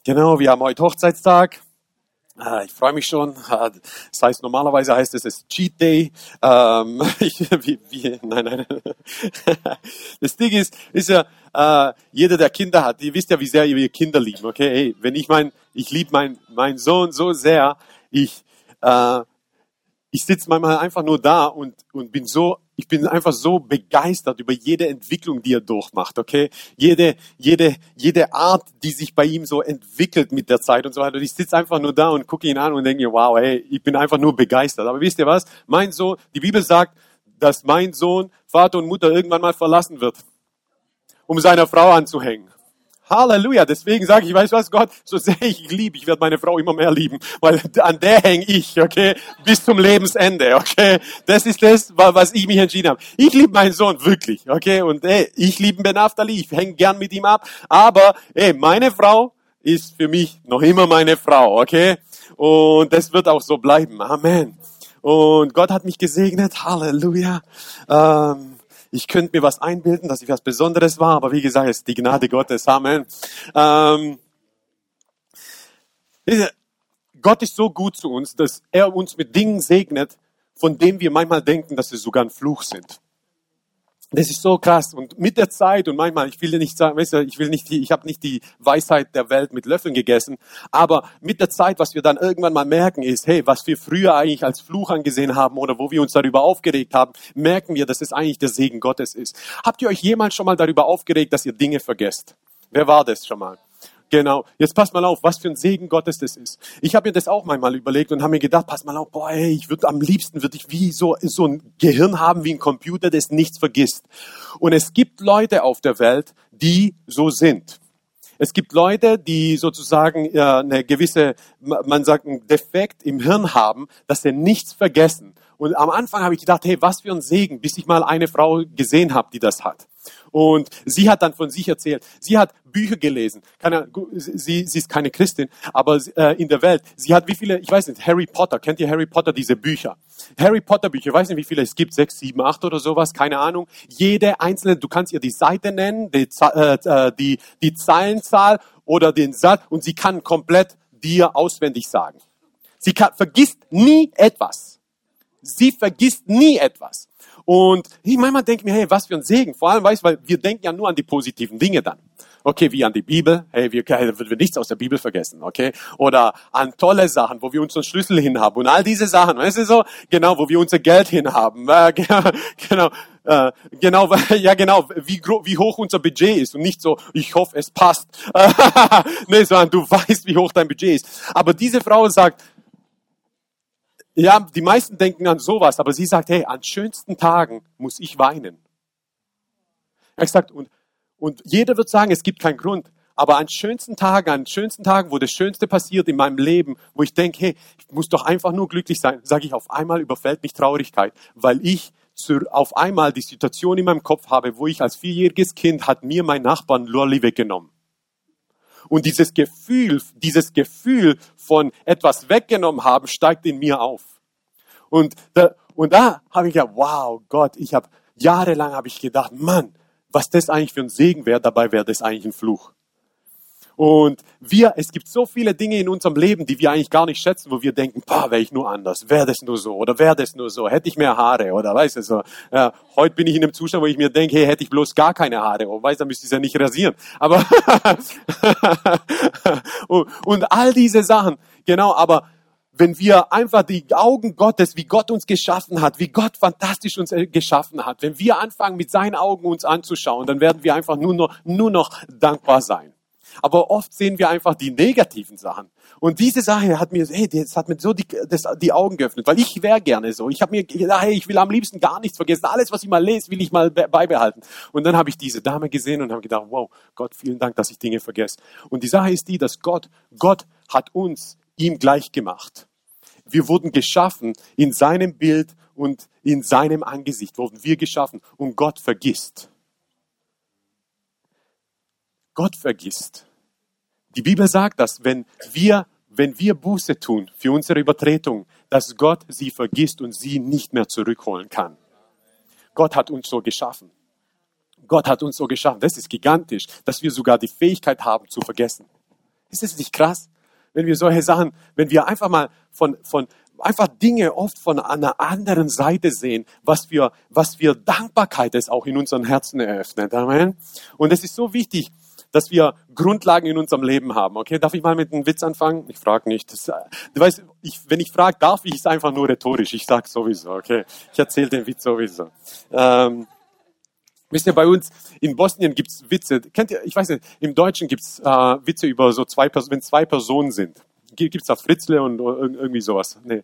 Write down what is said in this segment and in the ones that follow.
Genau, wir haben heute Hochzeitstag. Ich freue mich schon. Das heißt, normalerweise heißt es Cheat Day. Nein. Das Ding ist ja, jeder, der Kinder hat, ihr wisst ja, wie sehr ihr Kinder lieben, okay? Hey, wenn ich liebe meinen Sohn so sehr, ich sitze manchmal einfach nur da und ich bin einfach so begeistert über jede Entwicklung, die er durchmacht, okay? Jede Art, die sich bei ihm so entwickelt mit der Zeit und so weiter. Und ich sitze einfach nur da und gucke ihn an und denke, wow, hey, ich bin einfach nur begeistert. Aber wisst ihr was? Mein Sohn, die Bibel sagt, dass mein Sohn Vater und Mutter irgendwann mal verlassen wird, um seiner Frau anzuhängen. Halleluja, deswegen sage ich, weißt du was, Gott, so sehr ich liebe, ich werde meine Frau immer mehr lieben, weil an der hänge ich, okay, bis zum Lebensende, okay. Das ist das, was ich mich entschieden habe. Ich liebe meinen Sohn wirklich, okay, und ich liebe Ben Naftali, ich hänge gern mit ihm ab, aber meine Frau ist für mich noch immer meine Frau, okay, und das wird auch so bleiben, Amen. Und Gott hat mich gesegnet, Halleluja. Ich könnte mir was einbilden, dass ich was Besonderes war, aber wie gesagt, es ist die Gnade Gottes. Amen. Gott ist so gut zu uns, dass er uns mit Dingen segnet, von denen wir manchmal denken, dass sie sogar ein Fluch sind. Das ist so krass. Und mit der Zeit, und manchmal, ich will nicht sagen, weißt du, ich habe nicht die Weisheit der Welt mit Löffeln gegessen, aber mit der Zeit, was wir dann irgendwann mal merken, ist, hey, was wir früher eigentlich als Fluch angesehen haben oder wo wir uns darüber aufgeregt haben, merken wir, dass es eigentlich der Segen Gottes ist. Habt ihr euch jemals schon mal darüber aufgeregt, dass ihr Dinge vergesst? Wer war das schon mal? Genau. Jetzt passt mal auf, was für ein Segen Gottes das ist. Ich habe mir das auch manchmal überlegt und habe mir gedacht, pass mal auf, am liebsten würde ich wie so ein Gehirn haben wie ein Computer, das nichts vergisst. Und es gibt Leute auf der Welt, die so sind. Es gibt Leute, die sozusagen eine gewisse, man sagt, einen Defekt im Hirn haben, dass sie nichts vergessen. Und am Anfang habe ich gedacht, hey, was für ein Segen, bis ich mal eine Frau gesehen habe, die das hat. Und sie hat dann von sich erzählt. Sie hat Bücher gelesen. Sie ist keine Christin, aber in der Welt. Sie hat wie viele, ich weiß nicht, Harry Potter. Kennt ihr Harry Potter, diese Bücher? Harry Potter Bücher, ich weiß nicht, wie viele es gibt, 6, 7, 8 oder sowas, keine Ahnung. Jede einzelne, du kannst ihr die Seite nennen, die Zeilenzahl oder den Satz und sie kann komplett dir auswendig sagen. Sie vergisst nie etwas. Sie vergisst nie etwas. Und ich manchmal denke mir, hey, was für ein Segen. Vor allem, weil wir denken ja nur an die positiven Dinge dann. Okay, wie an die Bibel. Hey, wir nichts aus der Bibel vergessen, okay? Oder an tolle Sachen, wo wir unseren Schlüssel hinhaben und all diese Sachen. Weißt du so? Genau, wo wir unser Geld hinhaben. Genau, wie hoch unser Budget ist und nicht so, ich hoffe, es passt. Nee, sondern du weißt, wie hoch dein Budget ist. Aber diese Frau sagt, ja, die meisten denken an sowas, aber sie sagt, hey, an schönsten Tagen muss ich weinen. Er sagt, und jeder wird sagen, es gibt keinen Grund, aber an schönsten Tagen, wo das Schönste passiert in meinem Leben, wo ich denke, hey, ich muss doch einfach nur glücklich sein, sage ich, auf einmal überfällt mich Traurigkeit, weil ich auf einmal die Situation in meinem Kopf habe, wo ich als 4-jähriges Kind hat mir mein Nachbar ein Lolli weggenommen. Und dieses Gefühl von etwas weggenommen haben, steigt in mir auf. Und da habe ich gedacht, wow, Gott, jahrelang habe ich gedacht, Mann, was das eigentlich für ein Segen wäre, dabei wäre das eigentlich ein Fluch. Und es gibt so viele Dinge in unserem Leben, die wir eigentlich gar nicht schätzen, wo wir denken, wäre ich nur anders, wäre das nur so oder wäre das nur so, hätte ich mehr Haare oder weißt du so. Ja, heute bin ich in einem Zustand, wo ich mir denke, hey, hätte ich bloß gar keine Haare, dann müsste ich es ja nicht rasieren. Aber und all diese Sachen, genau, aber wenn wir einfach die Augen Gottes, wie Gott uns geschaffen hat, wie Gott fantastisch uns geschaffen hat, wenn wir anfangen mit seinen Augen uns anzuschauen, dann werden wir einfach nur noch dankbar sein. Aber oft sehen wir einfach die negativen Sachen. Und diese Sache hat mir so die Augen geöffnet, weil ich wäre gerne so. Ich habe mir gedacht, hey, ich will am liebsten gar nichts vergessen. Alles, was ich mal lese, will ich mal beibehalten. Und dann habe ich diese Dame gesehen und habe gedacht, wow, Gott, vielen Dank, dass ich Dinge vergesse. Und die Sache ist die, dass Gott hat uns ihm gleich gemacht. Wir wurden geschaffen in seinem Bild und in seinem Angesicht wurden wir geschaffen. Und Gott vergisst. Gott vergisst. Die Bibel sagt, dass wenn wir Buße tun für unsere Übertretung, dass Gott sie vergisst und sie nicht mehr zurückholen kann. Gott hat uns so geschaffen. Gott hat uns so geschaffen. Das ist gigantisch, dass wir sogar die Fähigkeit haben zu vergessen. Ist es nicht krass, wenn wir solche Sachen, wenn wir einfach mal einfach Dinge oft von einer anderen Seite sehen, was für Dankbarkeit es auch in unseren Herzen eröffnet. Amen. Und es ist so wichtig, dass wir Grundlagen in unserem Leben haben. Okay, darf ich mal mit einem Witz anfangen? Ich frage nicht. Du weißt, wenn ich frage, darf ich, ist einfach nur rhetorisch. Ich sage sowieso. Okay, ich erzähle den Witz sowieso. Wisst ihr, bei uns in Bosnien gibt's Witze. Kennt ihr? Ich weiß nicht. Im Deutschen gibt's Witze über so wenn zwei Personen sind. Gibt's da Fritzle und irgendwie sowas? Nee.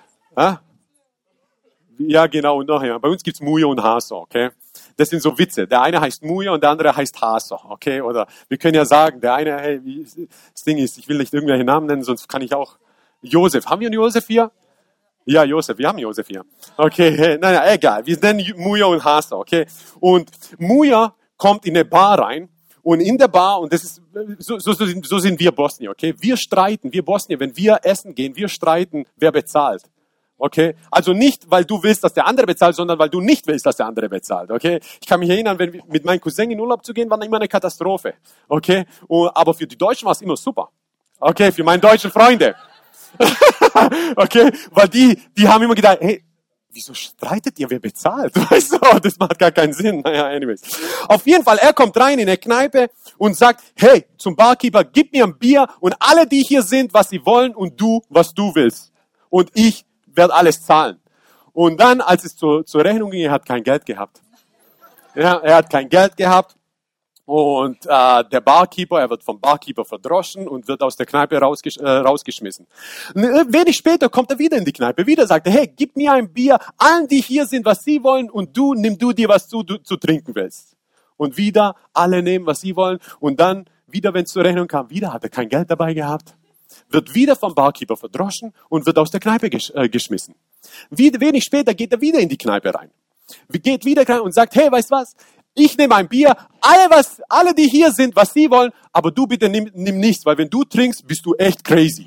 Ja, genau. Und nachher. Bei uns gibt's Mujo und Haso, okay? Das sind so Witze. Der eine heißt Mujo und der andere heißt Haso, okay? Oder wir können ja sagen, der eine, hey, das Ding ist, ich will nicht irgendwelche Namen nennen, sonst kann ich auch Josef. Haben wir einen Josef hier? Ja, Josef, wir haben Josef hier. Okay, hey, naja, egal. Wir nennen Mujo und Haso, okay? Und Mujo kommt in eine Bar rein. Und in der Bar, und das ist, so sind wir Bosnier, okay? Wir streiten, wir Bosnier, wenn wir essen gehen, wir streiten, wer bezahlt. Okay? Also nicht, weil du willst, dass der andere bezahlt, sondern weil du nicht willst, dass der andere bezahlt. Okay? Ich kann mich erinnern, wenn wir mit meinem Cousin in Urlaub zu gehen, war immer eine Katastrophe. Okay? Aber für die Deutschen war es immer super. Okay? Für meine deutschen Freunde. Okay? Weil die haben immer gedacht, hey, wieso streitet ihr, wer bezahlt? Weißt du, das macht gar keinen Sinn. Naja, anyways. Auf jeden Fall, er kommt rein in eine Kneipe und sagt, hey, zum Barkeeper, gib mir ein Bier und alle, die hier sind, was sie wollen und du, was du willst. Und ich werde alles zahlen. Und dann, als es zur Rechnung ging, er hat kein Geld gehabt. Ja, er hat kein Geld gehabt. Und der Barkeeper, er wird vom Barkeeper verdroschen und wird aus der Kneipe rausgeschmissen. Wenig später kommt er wieder in die Kneipe. Wieder sagt er, hey, gib mir ein Bier, allen, die hier sind, was sie wollen, und nimm du dir, was du zu trinken willst. Und wieder, alle nehmen, was sie wollen. Und dann, wieder, wenn es zur Rechnung kam, wieder hat er kein Geld dabei gehabt. Wird wieder vom Barkeeper verdroschen und wird aus der Kneipe geschmissen. Wenig später geht er wieder in die Kneipe rein. Geht wieder rein und sagt, hey, weißt du was? Ich nehme ein Bier, alle, die hier sind, was sie wollen, aber du bitte nimm nichts, weil wenn du trinkst, bist du echt crazy.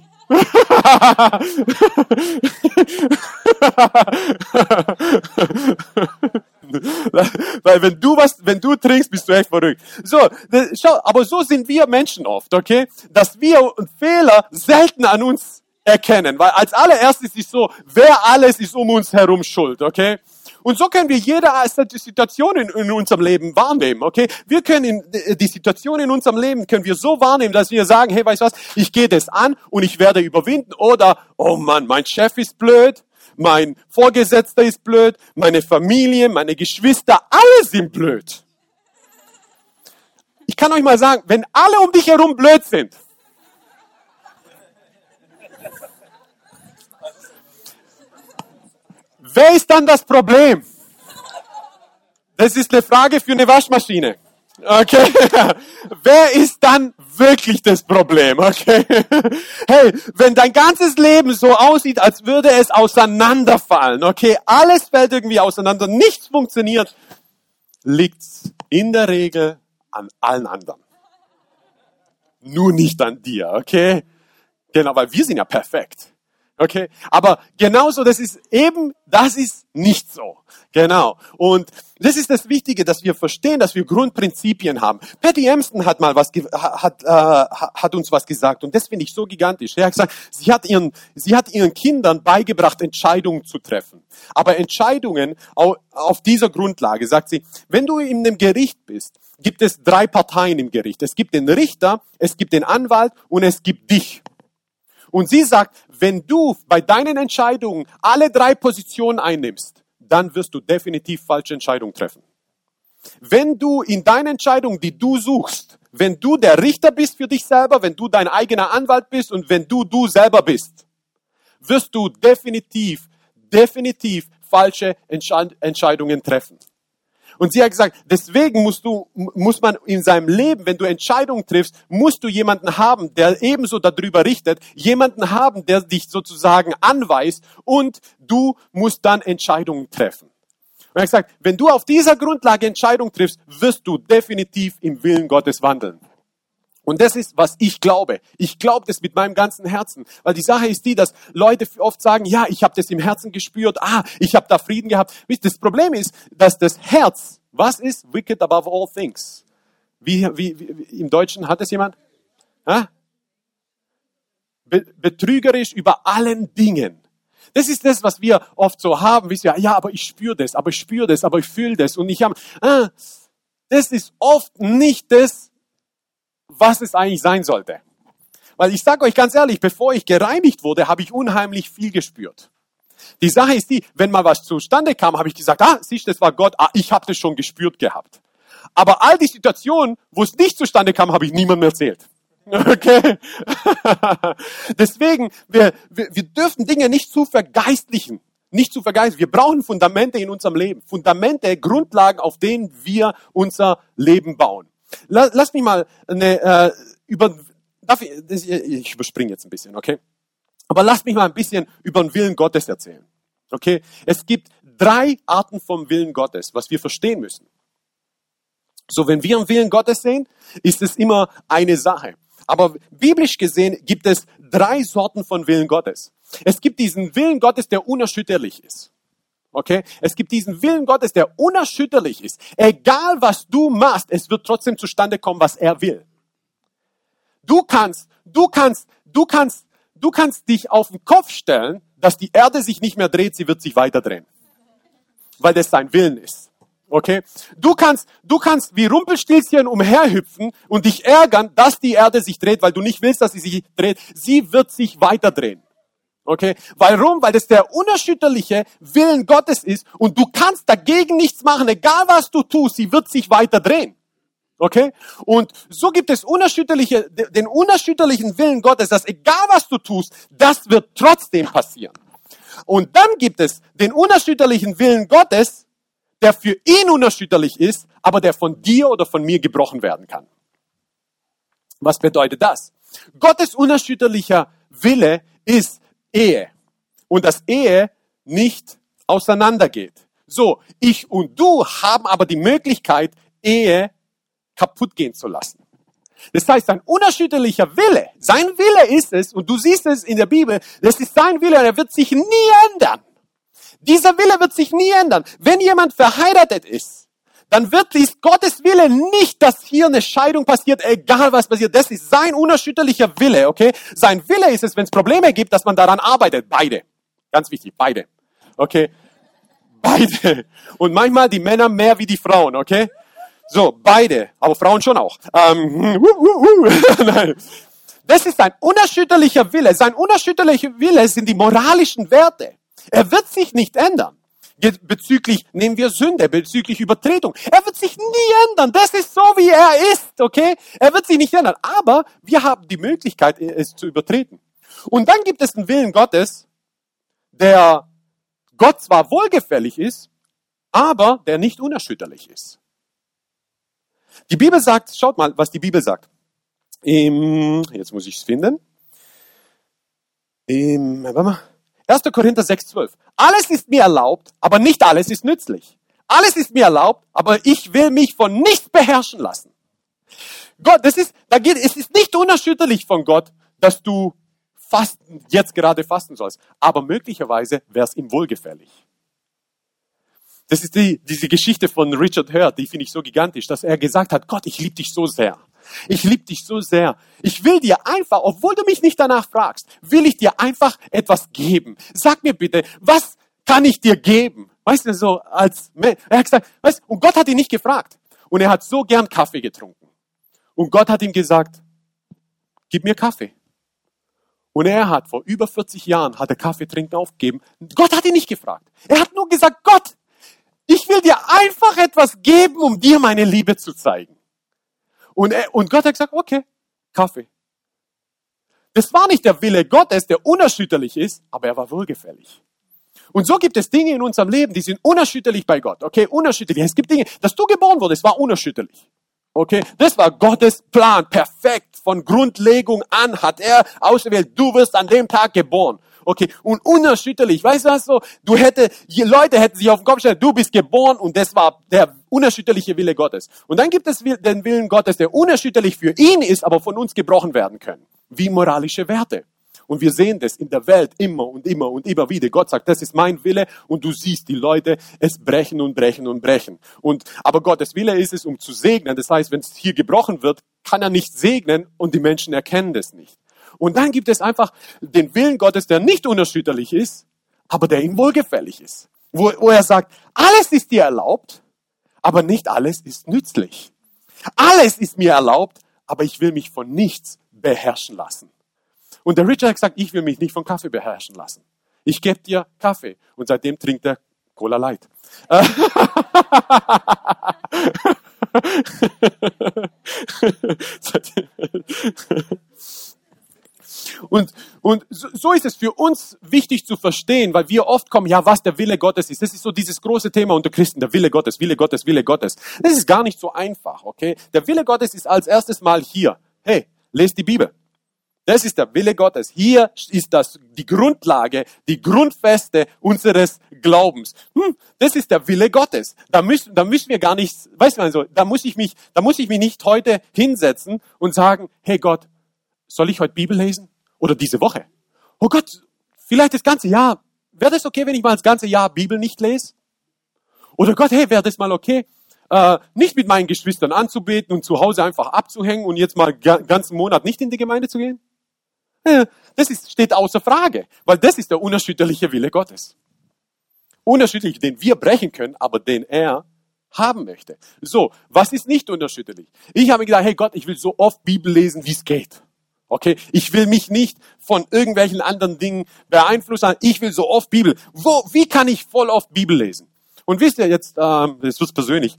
Weil wenn du trinkst, bist du echt verrückt. So, schau, aber so sind wir Menschen oft, okay? Dass wir Fehler selten an uns erkennen, weil als allererstes ist so, wer alles ist um uns herum schuld, okay? Und so können wir jede Situation in unserem Leben wahrnehmen, okay? Wir können die Situation in unserem Leben können wir so wahrnehmen, dass wir sagen, hey, weißt du was, ich gehe das an und ich werde überwinden. Oder, oh Mann, mein Chef ist blöd, mein Vorgesetzter ist blöd, meine Familie, meine Geschwister, alle sind blöd. Ich kann euch mal sagen, wenn alle um dich herum blöd sind, wer ist dann das Problem? Das ist eine Frage für eine Waschmaschine. Okay? Wer ist dann wirklich das Problem? Okay? Hey, wenn dein ganzes Leben so aussieht, als würde es auseinanderfallen, okay? Alles fällt irgendwie auseinander, nichts funktioniert, liegt's in der Regel an allen anderen. Nur nicht an dir, okay? Genau, weil wir sind ja perfekt. Okay, aber genauso, das ist nicht so. Genau. Und das ist das Wichtige, dass wir verstehen, dass wir Grundprinzipien haben. Patty Emerson hat mal hat uns was gesagt und das finde ich so gigantisch. Er hat gesagt, sie hat ihren Kindern beigebracht, Entscheidungen zu treffen. Aber Entscheidungen auf dieser Grundlage, sagt sie, wenn du in einem Gericht bist, gibt es 3 Parteien im Gericht. Es gibt den Richter, es gibt den Anwalt und es gibt dich. Und sie sagt, wenn du bei deinen Entscheidungen alle 3 Positionen einnimmst, dann wirst du definitiv falsche Entscheidungen treffen. Wenn du in deinen Entscheidungen, die du suchst, wenn du der Richter bist für dich selber, wenn du dein eigener Anwalt bist und wenn du selber bist, wirst du definitiv falsche Entscheidungen treffen. Und sie hat gesagt, deswegen muss man in seinem Leben, wenn du Entscheidungen triffst, musst du jemanden haben, der ebenso darüber richtet, jemanden haben, der dich sozusagen anweist und du musst dann Entscheidungen treffen. Und er hat gesagt, wenn du auf dieser Grundlage Entscheidungen triffst, wirst du definitiv im Willen Gottes wandeln. Und das ist, was ich glaube. Ich glaube das mit meinem ganzen Herzen. Weil die Sache ist die, dass Leute oft sagen, ja, ich habe das im Herzen gespürt, ich habe da Frieden gehabt. Das Problem ist, dass das Herz, was ist? Wicked above all things. Wie im Deutschen, hat das jemand? betrügerisch über allen Dingen. Das ist das, was wir oft so haben. Ja, aber ich spüre das, aber ich spüre das, aber ich fühle das. Und das ist oft nicht das, was es eigentlich sein sollte. Weil ich sage euch ganz ehrlich, bevor ich gereinigt wurde, habe ich unheimlich viel gespürt. Die Sache ist die, wenn mal was zustande kam, habe ich gesagt, siehst du, das war Gott, ich habe das schon gespürt gehabt. Aber all die Situationen, wo es nicht zustande kam, habe ich niemandem erzählt. Okay? Deswegen, wir dürfen Dinge nicht zu vergeistlichen. Nicht zu vergeistlichen. Wir brauchen Fundamente in unserem Leben. Fundamente, Grundlagen, auf denen wir unser Leben bauen. Lass mich mal ich überspringe jetzt ein bisschen, okay? Aber lass mich mal ein bisschen über den Willen Gottes erzählen. Okay? Es gibt 3 Arten vom Willen Gottes, was wir verstehen müssen. So, wenn wir den Willen Gottes sehen, ist es immer eine Sache. Aber biblisch gesehen gibt es 3 Sorten von Willen Gottes. Es gibt diesen Willen Gottes, der unerschütterlich ist. Okay? Es gibt diesen Willen Gottes, der unerschütterlich ist. Egal was du machst, es wird trotzdem zustande kommen, was er will. Du kannst dich auf den Kopf stellen, dass die Erde sich nicht mehr dreht, sie wird sich weiter drehen. Weil das sein Willen ist. Okay? Du kannst wie Rumpelstilzchen umherhüpfen und dich ärgern, dass die Erde sich dreht, weil du nicht willst, dass sie sich dreht. Sie wird sich weiter drehen. Okay? Warum? Weil das der unerschütterliche Willen Gottes ist und du kannst dagegen nichts machen, egal was du tust, sie wird sich weiter drehen. Okay? Und so gibt es den unerschütterlichen Willen Gottes, dass egal was du tust, das wird trotzdem passieren. Und dann gibt es den unerschütterlichen Willen Gottes, der für ihn unerschütterlich ist, aber der von dir oder von mir gebrochen werden kann. Was bedeutet das? Gottes unerschütterlicher Wille ist Ehe. Und dass Ehe nicht auseinandergeht. So, ich und du haben aber die Möglichkeit, Ehe kaputt gehen zu lassen. Das heißt, sein unerschütterlicher Wille, sein Wille ist es, und du siehst es in der Bibel, das ist sein Wille, er wird sich nie ändern. Dieser Wille wird sich nie ändern. Wenn jemand verheiratet ist, dann ist Gottes Wille nicht, dass hier eine Scheidung passiert, egal was passiert. Das ist sein unerschütterlicher Wille, okay? Sein Wille ist es, wenn es Probleme gibt, dass man daran arbeitet. Beide. Ganz wichtig, beide. Okay? Beide. Und manchmal die Männer mehr wie die Frauen, okay? So, beide. Aber Frauen schon auch. Nein. Das ist sein unerschütterlicher Wille. Sein unerschütterlicher Wille sind die moralischen Werte. Er wird sich nicht ändern. Bezüglich, nehmen wir Sünde, bezüglich Übertretung. Er wird sich nie ändern. Das ist so, wie er ist, okay? Er wird sich nicht ändern. Aber wir haben die Möglichkeit, es zu übertreten. Und dann gibt es einen Willen Gottes, der Gott zwar wohlgefällig ist, aber der nicht unerschütterlich ist. Die Bibel sagt, schaut mal, was die Bibel sagt. Jetzt muss ich es finden. 1. Korinther 6,12. Alles ist mir erlaubt, aber nicht alles ist nützlich. Alles ist mir erlaubt, aber ich will mich von nichts beherrschen lassen. Es ist nicht unerschütterlich von Gott, dass du jetzt gerade fasten sollst. Aber möglicherweise wäre es ihm wohlgefällig. Das ist diese Geschichte von Richard Hurt, die finde ich so gigantisch, dass er gesagt hat, Gott, ich liebe dich so sehr. Ich liebe dich so sehr. Ich will dir einfach, obwohl du mich nicht danach fragst, will ich dir einfach etwas geben. Sag mir bitte, was kann ich dir geben? Weißt du, so als Mensch. Er hat gesagt, und Gott hat ihn nicht gefragt. Und er hat so gern Kaffee getrunken. Und Gott hat ihm gesagt, gib mir Kaffee. Und er hat vor über 40 Jahren, hat er Kaffee trinken aufgegeben. Gott hat ihn nicht gefragt. Er hat nur gesagt, Gott, ich will dir einfach etwas geben, um dir meine Liebe zu zeigen. Und Gott hat gesagt, okay, Kaffee. Das war nicht der Wille Gottes, der unerschütterlich ist, aber er war wohlgefällig. Und so gibt es Dinge in unserem Leben, die sind unerschütterlich bei Gott. Okay, unerschütterlich. Es gibt Dinge, dass du geboren wurdest, war unerschütterlich. Okay, das war Gottes Plan, perfekt. Von Grundlegung an hat er ausgewählt, du wirst an dem Tag geboren. Okay, und unerschütterlich, weißt du was so? Leute hätten sich auf den Kopf gestellt, du bist geboren und das war der unerschütterliche Wille Gottes. Und dann gibt es den Willen Gottes, der unerschütterlich für ihn ist, aber von uns gebrochen werden können. Wie moralische Werte. Und wir sehen das in der Welt immer und immer und immer wieder. Gott sagt, das ist mein Wille und du siehst die Leute es brechen und brechen und brechen. Aber Gottes Wille ist es, um zu segnen. Das heißt, wenn es hier gebrochen wird, kann er nicht segnen und die Menschen erkennen das nicht. Und dann gibt es einfach den Willen Gottes, der nicht unerschütterlich ist, aber der ihm wohlgefällig ist. Wo er sagt, alles ist dir erlaubt, aber nicht alles ist nützlich. Alles ist mir erlaubt, aber ich will mich von nichts beherrschen lassen. Und der Richard hat gesagt, ich will mich nicht von Kaffee beherrschen lassen. Ich gebe dir Kaffee. Und seitdem trinkt er Cola Light. Und so ist es für uns wichtig zu verstehen, weil wir oft kommen, ja, was der Wille Gottes ist. Das ist so dieses große Thema unter Christen, der Wille Gottes, Wille Gottes, Wille Gottes. Das ist gar nicht so einfach, okay? Der Wille Gottes ist als erstes Mal hier. Hey, lest die Bibel. Das ist der Wille Gottes. Hier ist das die Grundlage, die Grundfeste unseres Glaubens. Das ist der Wille Gottes. Da müssen wir gar nicht, weißt du, also, da muss ich mich nicht heute hinsetzen und sagen, hey Gott, soll ich heute Bibel lesen? Oder diese Woche? Oh Gott, vielleicht das ganze Jahr. Wäre das okay, wenn ich mal das ganze Jahr Bibel nicht lese? Oder Gott, hey, wäre das mal okay, nicht mit meinen Geschwistern anzubeten und zu Hause einfach abzuhängen und jetzt mal ganzen Monat nicht in die Gemeinde zu gehen? Steht außer Frage, weil das ist der unerschütterliche Wille Gottes. Unerschütterlich, den wir brechen können, aber den er haben möchte. So, was ist nicht unerschütterlich? Ich habe mir gedacht, hey Gott, ich will so oft Bibel lesen, wie es geht. Okay, ich will mich nicht von irgendwelchen anderen Dingen beeinflussen. Ich will so oft Bibel. Wie kann ich voll oft Bibel lesen? Und wisst ihr jetzt, das ist persönlich,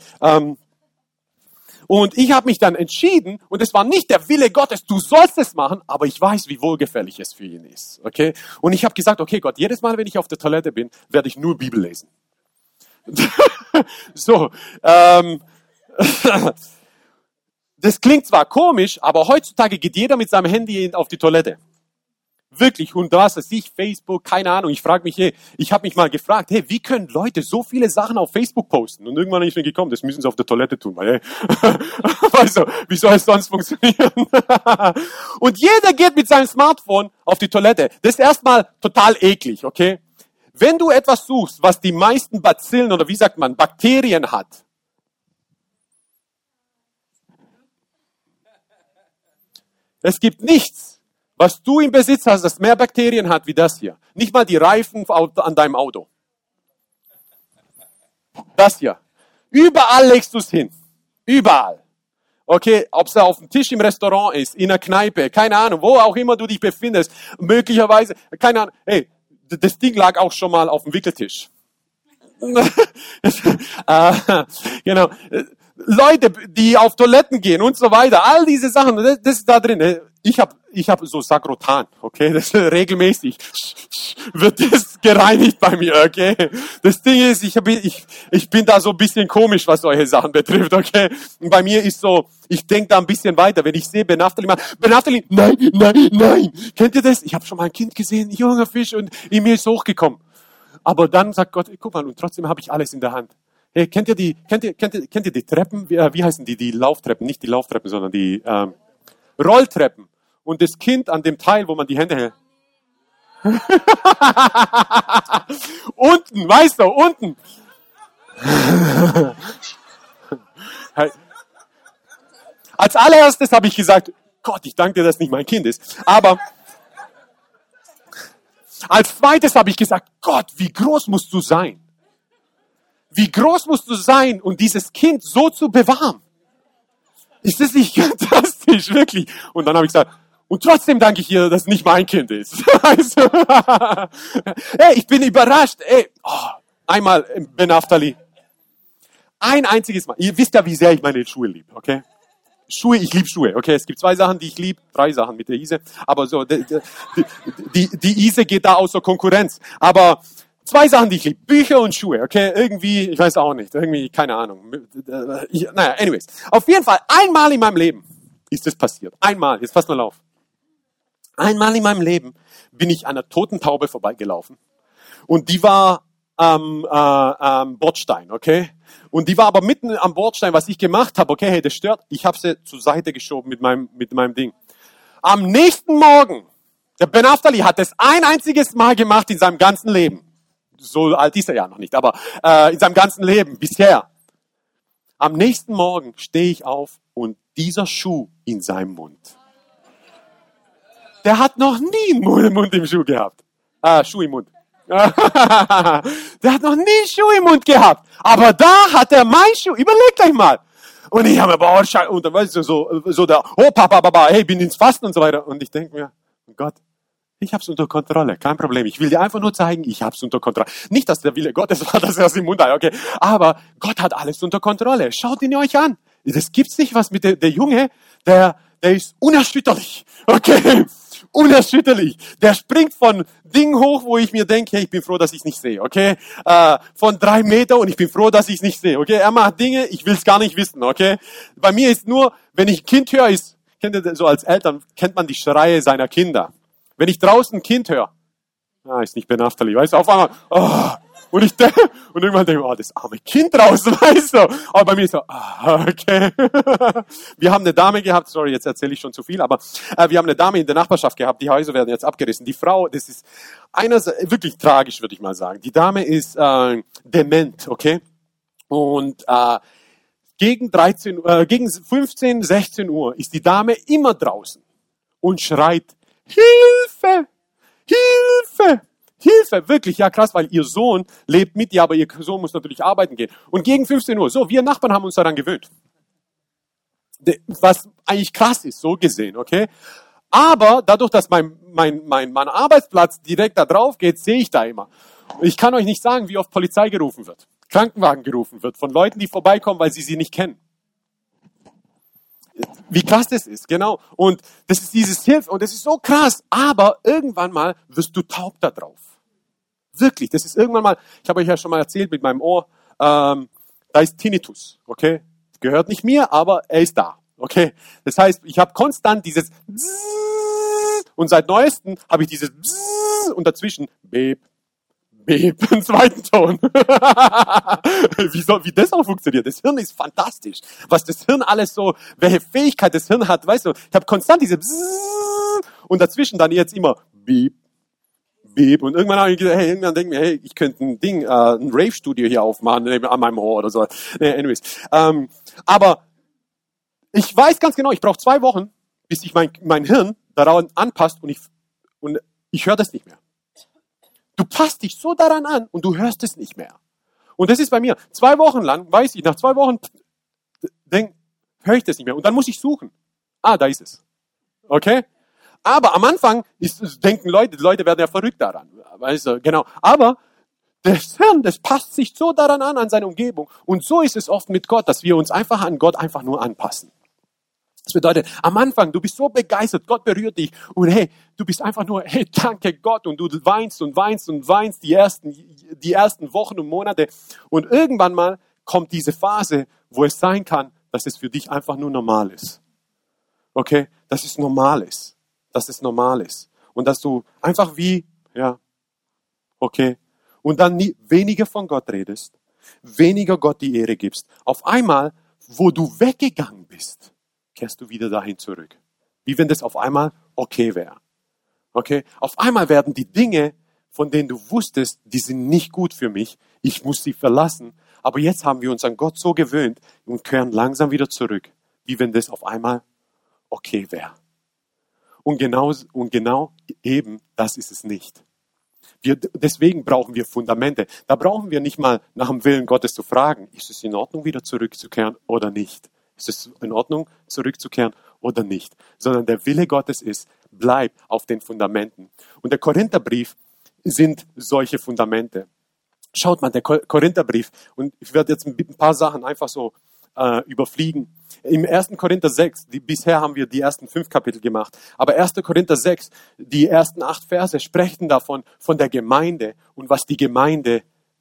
und ich habe mich dann entschieden, und es war nicht der Wille Gottes, du sollst es machen, aber ich weiß, wie wohlgefällig es für ihn ist. Okay? Und ich habe gesagt, okay Gott, jedes Mal, wenn ich auf der Toilette bin, werde ich nur Bibel lesen. So, das klingt zwar komisch, aber heutzutage geht jeder mit seinem Handy auf die Toilette. Wirklich, und was weiß ich, Facebook, keine Ahnung. Ich frage mich, ich habe mich mal gefragt, hey, wie können Leute so viele Sachen auf Facebook posten? Und irgendwann bin ich mir gekommen, das müssen sie auf der Toilette tun, weil, weißt du, wie soll es sonst funktionieren? Und jeder geht mit seinem Smartphone auf die Toilette. Das ist erstmal total eklig, okay? Wenn du etwas suchst, was die meisten Bazillen oder wie sagt man, Bakterien hat, es gibt nichts, was du im Besitz hast, das mehr Bakterien hat wie das hier. Nicht mal die Reifen an deinem Auto. Das hier. Überall legst du es hin. Überall. Okay, ob es auf dem Tisch im Restaurant ist, in einer Kneipe, keine Ahnung, wo auch immer du dich befindest, möglicherweise, keine Ahnung, hey, das Ding lag auch schon mal auf dem Wickeltisch. Genau. Leute, die auf Toiletten gehen und so weiter, all diese Sachen, das ist da drin. Ich hab so Sakrotan, okay, das regelmäßig wird das gereinigt bei mir, okay. Das Ding ist, ich bin da so ein bisschen komisch, was solche Sachen betrifft, okay. Und bei mir ist so, ich denke da ein bisschen weiter, wenn ich sehe Ben Naphtali, nein, kennt ihr das? Ich habe schon mal ein Kind gesehen, junger Fisch, und in mir ist hochgekommen. Aber dann sagt Gott, guck mal, und trotzdem habe ich alles in der Hand. Hey, kennt ihr die Treppen? Wie heißen die? Die Lauftreppen, nicht die Lauftreppen, sondern die Rolltreppen. Und das Kind an dem Teil, wo man die Hände hält. Unten, weißt du, unten. Als allererstes habe ich gesagt, Gott, ich danke dir, dass nicht mein Kind ist. Aber als zweites habe ich gesagt, Gott, wie groß musst du sein? Wie groß musst du sein, um dieses Kind so zu bewahren? Ist das nicht fantastisch, wirklich? Und dann habe ich gesagt, und trotzdem danke ich dir, dass es nicht mein Kind ist. Also, hey, ich bin überrascht. Ey, einmal Ben Naphtali. Ein einziges Mal. Ihr wisst ja, wie sehr ich meine Schuhe liebe, okay? Ich liebe Schuhe, okay? Es gibt 2 Sachen, die ich liebe, 3 Sachen mit der Ise. Aber so, die Ise geht da außer Konkurrenz. Aber 2 Sachen, die ich liebe. Bücher und Schuhe, okay? Irgendwie, ich weiß auch nicht. Irgendwie, keine Ahnung. Naja, anyways. Auf jeden Fall, einmal in meinem Leben ist das passiert. Einmal, jetzt pass mal auf. Einmal in meinem Leben bin ich an einer toten Taube vorbeigelaufen. Und die war am Bordstein, okay? Und die war aber mitten am Bordstein, was ich gemacht habe, okay, hey, das stört. Ich habe sie zur Seite geschoben mit meinem Ding. Am nächsten Morgen, der Ben Naphtali hat das ein einziges Mal gemacht in seinem ganzen Leben. So alt ist er ja noch nicht, aber in seinem ganzen Leben bisher. Am nächsten Morgen stehe ich auf und dieser Schuh in seinem Mund. der hat noch nie einen Mund im Schuh gehabt. Schuh im Mund. Der hat noch nie einen Schuh im Mund gehabt. Aber da hat er meinen Schuh. Überlegt euch mal. Und ich habe mir, und dann weißt du, so der, oh Papa, hey, bin ins Fasten und so weiter. Und ich denke mir, Gott, ich hab's unter Kontrolle, kein Problem. Ich will dir einfach nur zeigen, ich hab's unter Kontrolle. Nicht, dass der Wille Gottes war, dass er aus dem Mund hat, okay. Aber Gott hat alles unter Kontrolle. Schaut ihn euch an. Das gibt's nicht was mit der Junge, der ist unerschütterlich. Okay. Unerschütterlich. Der springt von Dingen hoch, wo ich mir denke, hey, ich bin froh, dass ich es nicht sehe, okay? Von 3 Meter und ich bin froh, dass ich es nicht sehe, okay? Er macht Dinge, ich will es gar nicht wissen, okay? Bei mir ist nur, wenn ich ein Kind höre, kennt ihr das so als Eltern, kennt man die Schreie seiner Kinder. Wenn ich draußen ein Kind höre, ist nicht benachteiligt, weißt du, auf einmal, und irgendwann denke ich, das arme Kind draußen, weißt du. Aber bei mir ist so, okay. Wir haben eine Dame gehabt, sorry, jetzt erzähle ich schon zu viel, aber wir haben eine Dame in der Nachbarschaft gehabt, die Häuser werden jetzt abgerissen. Die Frau, das ist wirklich tragisch, würde ich mal sagen. Die Dame ist dement, okay. Und gegen 15, 16 Uhr ist die Dame immer draußen und schreit, Hilfe! Hilfe! Hilfe, wirklich, ja krass, weil ihr Sohn lebt mit ihr, aber ihr Sohn muss natürlich arbeiten gehen. Und gegen 15 Uhr, so, wir Nachbarn haben uns daran gewöhnt. Was eigentlich krass ist, so gesehen, okay? Aber dadurch, dass mein Arbeitsplatz direkt da drauf geht, sehe ich da immer. Ich kann euch nicht sagen, wie oft Polizei gerufen wird, Krankenwagen gerufen wird, von Leuten, die vorbeikommen, weil sie nicht kennen. Wie krass das ist, genau. Und das ist dieses Hilfe, und das ist so krass, aber irgendwann mal wirst du taub da drauf. Wirklich, das ist irgendwann mal, ich habe euch ja schon mal erzählt mit meinem Ohr, da ist Tinnitus, okay? Gehört nicht mir, aber er ist da, okay? Das heißt, ich habe konstant dieses und seit neuestem habe ich dieses und dazwischen Beep, einen zweiten Ton. Wie das auch funktioniert. Das Hirn ist fantastisch. Was das Hirn alles so, welche Fähigkeit das Hirn hat, weißt du, ich habe konstant diese und dazwischen dann jetzt immer Beep, Beep. Und irgendwann habe ich gesagt, hey, irgendwann denke ich mir, hey, ich könnte ein Rave-Studio hier aufmachen an meinem Ohr oder so. Nee, anyways. Aber ich weiß ganz genau, ich brauche 2 Wochen, bis sich mein Hirn daran anpasst und ich höre das nicht mehr. Du passt dich so daran an und du hörst es nicht mehr. Und das ist bei mir. 2 Wochen lang, weiß ich, nach 2 Wochen höre ich das nicht mehr. Und dann muss ich suchen. Da ist es. Okay? Aber am Anfang denken Leute werden ja verrückt daran. Weißt du, genau. Aber das Hirn, das passt sich so daran an seine Umgebung. Und so ist es oft mit Gott, dass wir uns einfach an Gott einfach nur anpassen. Das bedeutet, am Anfang, du bist so begeistert, Gott berührt dich und hey, du bist einfach nur, hey, danke Gott und du weinst und weinst und weinst die ersten Wochen und Monate und irgendwann mal kommt diese Phase, wo es sein kann, dass es für dich einfach nur normal ist. Okay? Dass es normal ist. Dass es normal ist. Und dass du einfach okay. Und dann weniger von Gott redest, weniger Gott die Ehre gibst. Auf einmal, wo du weggegangen bist, kehrst du wieder dahin zurück. Wie wenn das auf einmal okay wäre. Okay? Auf einmal werden die Dinge, von denen du wusstest, die sind nicht gut für mich, ich muss sie verlassen. Aber jetzt haben wir uns an Gott so gewöhnt und kehren langsam wieder zurück. Wie wenn das auf einmal okay wäre. Und genau eben das ist es nicht. Deswegen brauchen wir Fundamente. Da brauchen wir nicht mal nach dem Willen Gottes zu fragen, ist es in Ordnung, wieder zurückzukehren oder nicht? Ist es in Ordnung, zurückzukehren oder nicht? Sondern der Wille Gottes ist, bleib auf den Fundamenten. Und der Korintherbrief sind solche Fundamente. Schaut mal, der Korintherbrief, und ich werde jetzt ein paar Sachen einfach so überfliegen. Im 1. Korinther 6, bisher haben wir die ersten 5 Kapitel gemacht, aber 1. Korinther 6, die ersten 8 Verse sprechen davon, von der Gemeinde und was die Gemeinde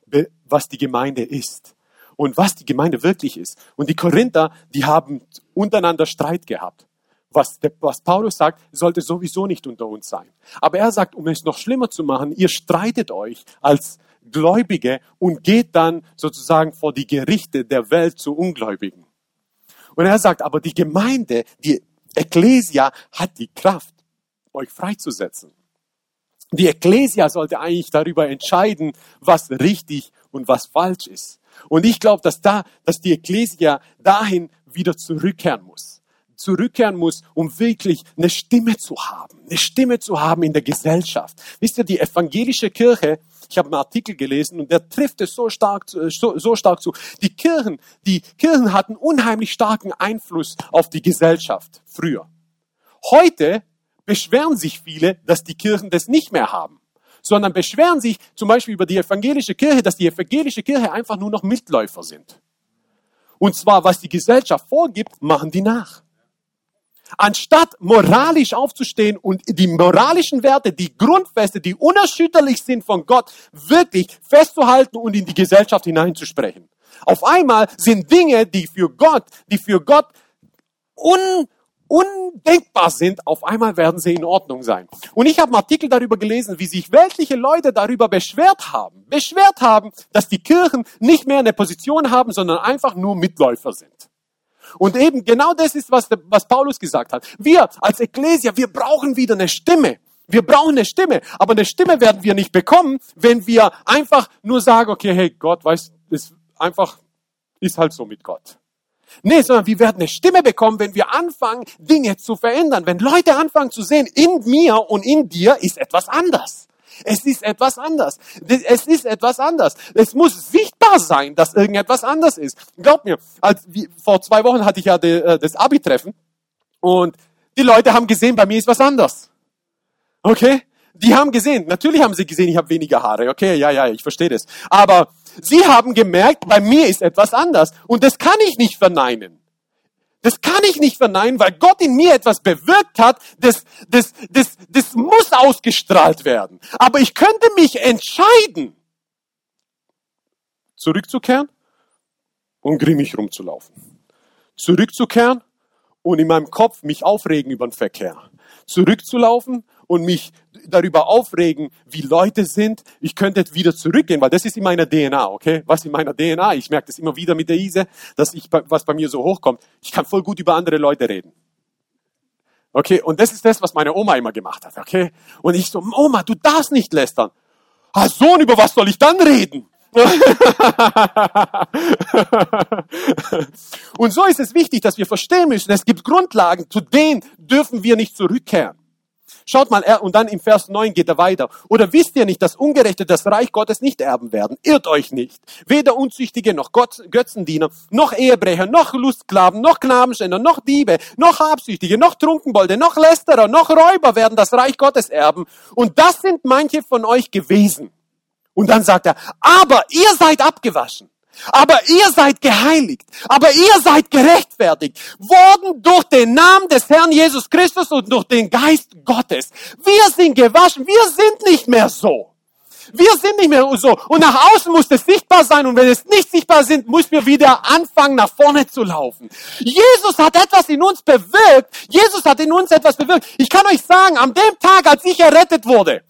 ist. Und was die Gemeinde wirklich ist. Und die Korinther, die haben untereinander Streit gehabt. Was Paulus sagt, sollte sowieso nicht unter uns sein. Aber er sagt, um es noch schlimmer zu machen, ihr streitet euch als Gläubige und geht dann sozusagen vor die Gerichte der Welt zu Ungläubigen. Und er sagt, aber die Gemeinde, die Ekklesia hat die Kraft, euch freizusetzen. Die Ekklesia sollte eigentlich darüber entscheiden, was richtig und was falsch ist. Und ich glaube, dass die Ekklesia dahin wieder zurückkehren muss. zurückkehren muss, um wirklich eine Stimme zu haben. Eine Stimme zu haben in der Gesellschaft. Wisst ihr, die evangelische Kirche, ich habe einen Artikel gelesen und der trifft es so stark zu. Die Kirchen hatten unheimlich starken Einfluss auf die Gesellschaft früher. Heute beschweren sich viele, dass die Kirchen das nicht mehr haben, sondern beschweren sich zum Beispiel über die evangelische Kirche, dass die evangelische Kirche einfach nur noch Mitläufer sind. Und zwar, was die Gesellschaft vorgibt, machen die nach. Anstatt moralisch aufzustehen und die moralischen Werte, die Grundfeste, die unerschütterlich sind von Gott, wirklich festzuhalten und in die Gesellschaft hineinzusprechen. Auf einmal sind Dinge, die für Gott undenkbar sind, auf einmal werden sie in Ordnung sein. Und ich habe einen Artikel darüber gelesen, wie sich weltliche Leute darüber beschwert haben, dass die Kirchen nicht mehr eine Position haben, sondern einfach nur Mitläufer sind. Und eben genau das ist, was Paulus gesagt hat. Wir als Ekklesia, wir brauchen wieder eine Stimme. Wir brauchen eine Stimme. Aber eine Stimme werden wir nicht bekommen, wenn wir einfach nur sagen, okay, hey, Gott, weißt, das einfach ist halt so mit Gott. Nee, sondern wir werden eine Stimme bekommen, wenn wir anfangen, Dinge zu verändern. Wenn Leute anfangen zu sehen, in mir und in dir ist etwas anders. Es ist etwas anders. Es ist etwas anders. Es muss sichtbar sein, dass irgendetwas anders ist. Glaubt mir, vor 2 Wochen hatte ich ja das Abi-Treffen und die Leute haben gesehen, bei mir ist was anders. Okay? Die haben gesehen, natürlich haben sie gesehen, ich habe weniger Haare. Okay, ja, ich verstehe das. Aber sie haben gemerkt, bei mir ist etwas anders. Und das kann ich nicht verneinen. Das kann ich nicht verneinen, weil Gott in mir etwas bewirkt hat, das muss ausgestrahlt werden. Aber ich könnte mich entscheiden, zurückzukehren und grimmig rumzulaufen. Zurückzukehren und in meinem Kopf mich aufregen über den Verkehr. Zurückzulaufen und mich darüber aufregen, wie Leute sind. Ich könnte wieder zurückgehen, weil das ist in meiner DNA, okay? Was in meiner DNA? Ich merke das immer wieder mit der Ise, was bei mir so hochkommt. Ich kann voll gut über andere Leute reden. Okay? Und das ist das, was meine Oma immer gemacht hat, okay? Und ich so, Oma, du darfst nicht lästern. Ah, Sohn, über was soll ich dann reden? Und so ist es wichtig, dass wir verstehen müssen, es gibt Grundlagen, zu denen dürfen wir nicht zurückkehren. Schaut mal, und dann im Vers 9 geht er weiter. Oder wisst ihr nicht, dass Ungerechte das Reich Gottes nicht erben werden? Irrt euch nicht. Weder Unzüchtige, noch Götzendiener, noch Ehebrecher, noch Lustsklaven, noch Knabenschänder, noch Diebe, noch Habsüchtige, noch Trunkenbolde, noch Lästerer, noch Räuber werden das Reich Gottes erben. Und das sind manche von euch gewesen. Und dann sagt er, aber ihr seid abgewaschen. Aber ihr seid geheiligt, aber ihr seid gerechtfertigt, worden durch den Namen des Herrn Jesus Christus und durch den Geist Gottes. Wir sind gewaschen, wir sind nicht mehr so. Wir sind nicht mehr so. Und nach außen muss es sichtbar sein. Und wenn es nicht sichtbar ist, müssen wir wieder anfangen, nach vorne zu laufen. Jesus hat etwas in uns bewirkt. Ich kann euch sagen, an dem Tag, als ich errettet wurde,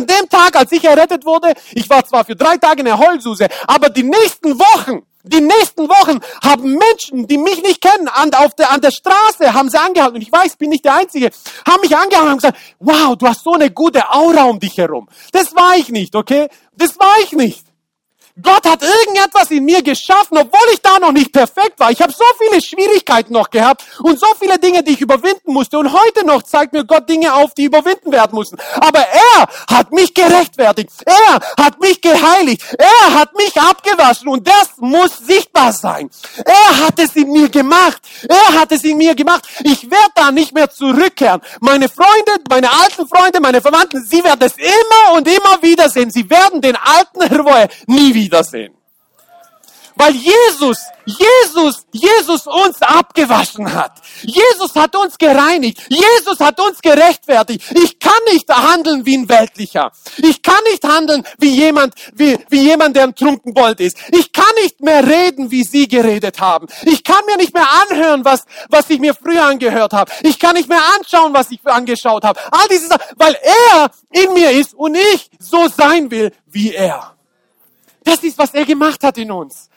ich war zwar für 3 Tage in der Heulsuse, aber die nächsten Wochen haben Menschen, die mich nicht kennen, an der Straße haben sie angehalten. Und ich weiß, ich bin nicht der Einzige, haben mich angehalten und haben gesagt, wow, du hast so eine gute Aura um dich herum. Das war ich nicht, okay? Das war ich nicht. Gott hat irgendetwas in mir geschaffen, obwohl ich da noch nicht perfekt war. Ich habe so viele Schwierigkeiten noch gehabt und so viele Dinge, die ich überwinden musste. Und heute noch zeigt mir Gott Dinge auf, die überwinden werden mussten. Aber er hat mich gerechtfertigt. Er hat mich geheiligt. Er hat mich abgewaschen. Und das muss sichtbar sein. Er hat es in mir gemacht. Ich werde da nicht mehr zurückkehren. Meine Freunde, meine alten Freunde, meine Verwandten, sie werden es immer und immer wieder sehen. Sie werden den alten Herr nie wiedersehen. Weil Jesus uns abgewaschen hat. Jesus hat uns gereinigt. Jesus hat uns gerechtfertigt. Ich kann nicht handeln wie ein Weltlicher. Ich kann nicht handeln wie jemand, der ein Trunkenbold ist. Ich kann nicht mehr reden, wie sie geredet haben. Ich kann mir nicht mehr anhören, was ich mir früher angehört habe. Ich kann nicht mehr anschauen, was ich angeschaut habe. All diese Sachen, weil er in mir ist und ich so sein will wie er. Das ist, was er gemacht hat in uns.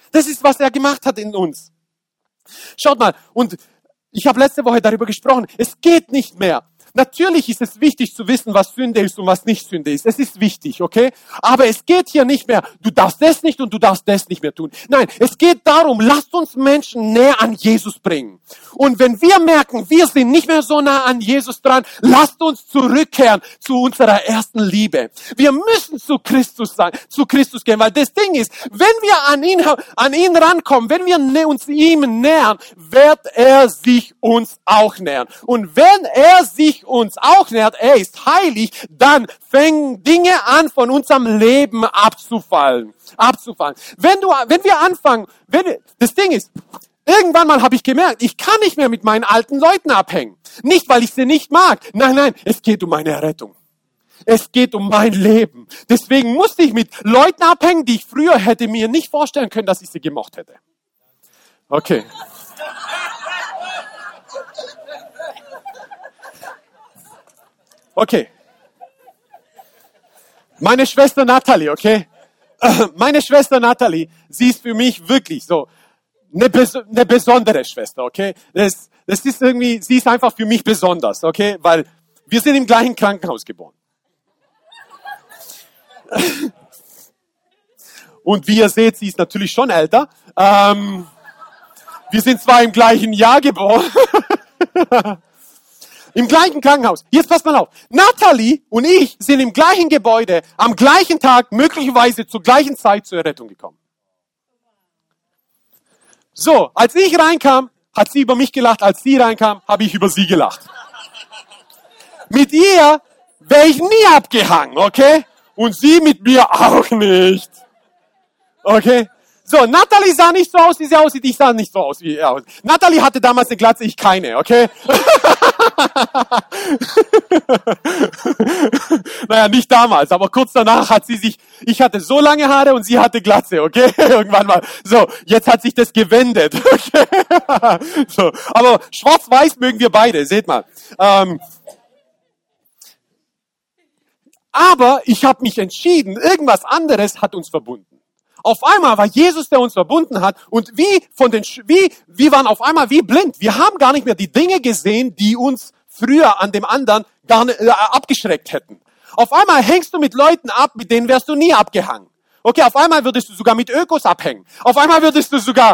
Schaut mal, und ich habe letzte Woche darüber gesprochen, es geht nicht mehr Natürlich ist es wichtig zu wissen, was Sünde ist und was nicht Sünde ist. Es ist wichtig, okay? Aber es geht hier nicht mehr, du darfst das nicht und du darfst das nicht mehr tun. Nein, es geht darum, lasst uns Menschen näher an Jesus bringen. Und wenn wir merken, wir sind nicht mehr so nah an Jesus dran, lasst uns zurückkehren zu unserer ersten Liebe. Wir müssen zu Christus sein, zu Christus gehen, weil das Ding ist, wenn wir an ihn rankommen, wenn wir uns ihm nähern, wird er sich uns auch nähern. Und wenn er sich uns auch nähert, er ist heilig, dann fängen Dinge an, von unserem Leben abzufallen. Wenn wir anfangen, das Ding ist, irgendwann mal habe ich gemerkt, ich kann nicht mehr mit meinen alten Leuten abhängen. Nicht, weil ich sie nicht mag. Nein, es geht um meine Errettung. Es geht um mein Leben. Deswegen musste ich mit Leuten abhängen, die ich früher hätte mir nicht vorstellen können, dass ich sie gemocht hätte. Okay. Okay. Meine Schwester Natalie, okay? Meine Schwester Natalie, sie ist für mich wirklich so eine besondere Schwester, okay? Das ist irgendwie, sie ist einfach für mich besonders, okay? Weil wir sind im gleichen Krankenhaus geboren. Und wie ihr seht, sie ist natürlich schon älter. Wir sind zwar im gleichen Jahr geboren, im gleichen Krankenhaus. Jetzt passt mal auf. Natalie und ich sind im gleichen Gebäude, am gleichen Tag, möglicherweise zur gleichen Zeit zur Errettung gekommen. So, als ich reinkam, hat sie über mich gelacht. Als sie reinkam, habe ich über sie gelacht. Mit ihr wäre ich nie abgehangen, okay? Und sie mit mir auch nicht. Okay? So, Natalie sah nicht so aus, wie sie aussieht. Ich sah nicht so aus, wie er aussieht. Natalie hatte damals eine Glatze, ich keine, okay? Naja, nicht damals, aber kurz danach hat ich hatte so lange Haare und sie hatte Glatze, okay? Irgendwann mal. So, jetzt hat sich das gewendet, okay? So, aber schwarz-weiß mögen wir beide, seht mal. Aber ich habe mich entschieden, irgendwas anderes hat uns verbunden. Auf einmal war Jesus, der uns verbunden hat, und wir waren auf einmal wie blind. Wir haben gar nicht mehr die Dinge gesehen, die uns früher an dem anderen abgeschreckt hätten. Auf einmal hängst du mit Leuten ab, mit denen wärst du nie abgehangen. Okay, auf einmal würdest du sogar mit Ökos abhängen. Auf einmal würdest du sogar,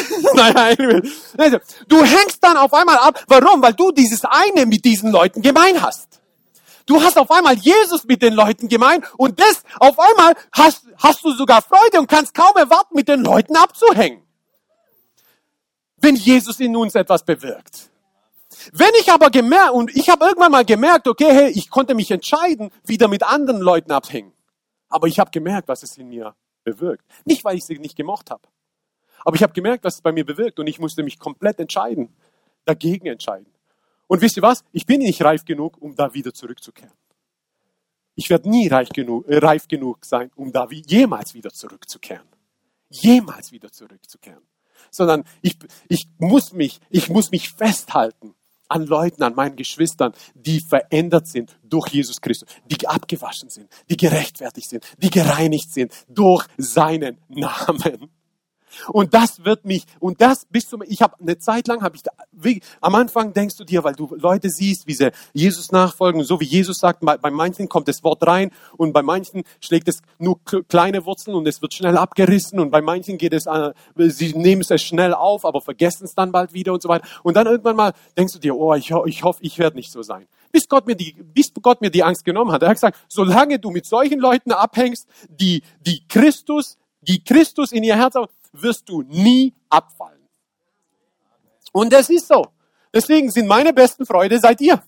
du hängst dann auf einmal ab. Warum? Weil du dieses eine mit diesen Leuten gemein hast. Du hast auf einmal Jesus mit den Leuten gemein und das auf einmal hast du sogar Freude und kannst kaum erwarten, mit den Leuten abzuhängen. Wenn Jesus in uns etwas bewirkt. Wenn ich aber ich habe irgendwann mal gemerkt, okay, hey, ich konnte mich entscheiden, wieder mit anderen Leuten abhängen. Aber ich habe gemerkt, was es in mir bewirkt. Nicht, weil ich sie nicht gemocht habe. Aber ich habe gemerkt, was es bei mir bewirkt und ich musste mich komplett dagegen entscheiden. Und wisst ihr was? Ich bin nicht reif genug, um da wieder zurückzukehren. Ich werde nie reif genug sein, um da jemals wieder zurückzukehren. Jemals wieder zurückzukehren. Sondern ich muss mich festhalten an Leuten, an meinen Geschwistern, die verändert sind durch Jesus Christus, die abgewaschen sind, die gerechtfertigt sind, die gereinigt sind durch seinen Namen. Und das ich habe eine Zeit lang, am Anfang denkst du dir, weil du Leute siehst, wie sie Jesus nachfolgen, so wie Jesus sagt, bei manchen kommt das Wort rein und bei manchen schlägt es nur kleine Wurzeln und es wird schnell abgerissen und bei manchen sie nehmen es schnell auf, aber vergessen es dann bald wieder und so weiter. Und dann irgendwann mal denkst du dir, ich hoffe, ich werde nicht so sein. Bis Gott mir die Angst genommen hat. Er hat gesagt, solange du mit solchen Leuten abhängst, die Christus in ihr Herz haben, wirst du nie abfallen. Und das ist so. Deswegen sind meine besten Freunde seid ihr.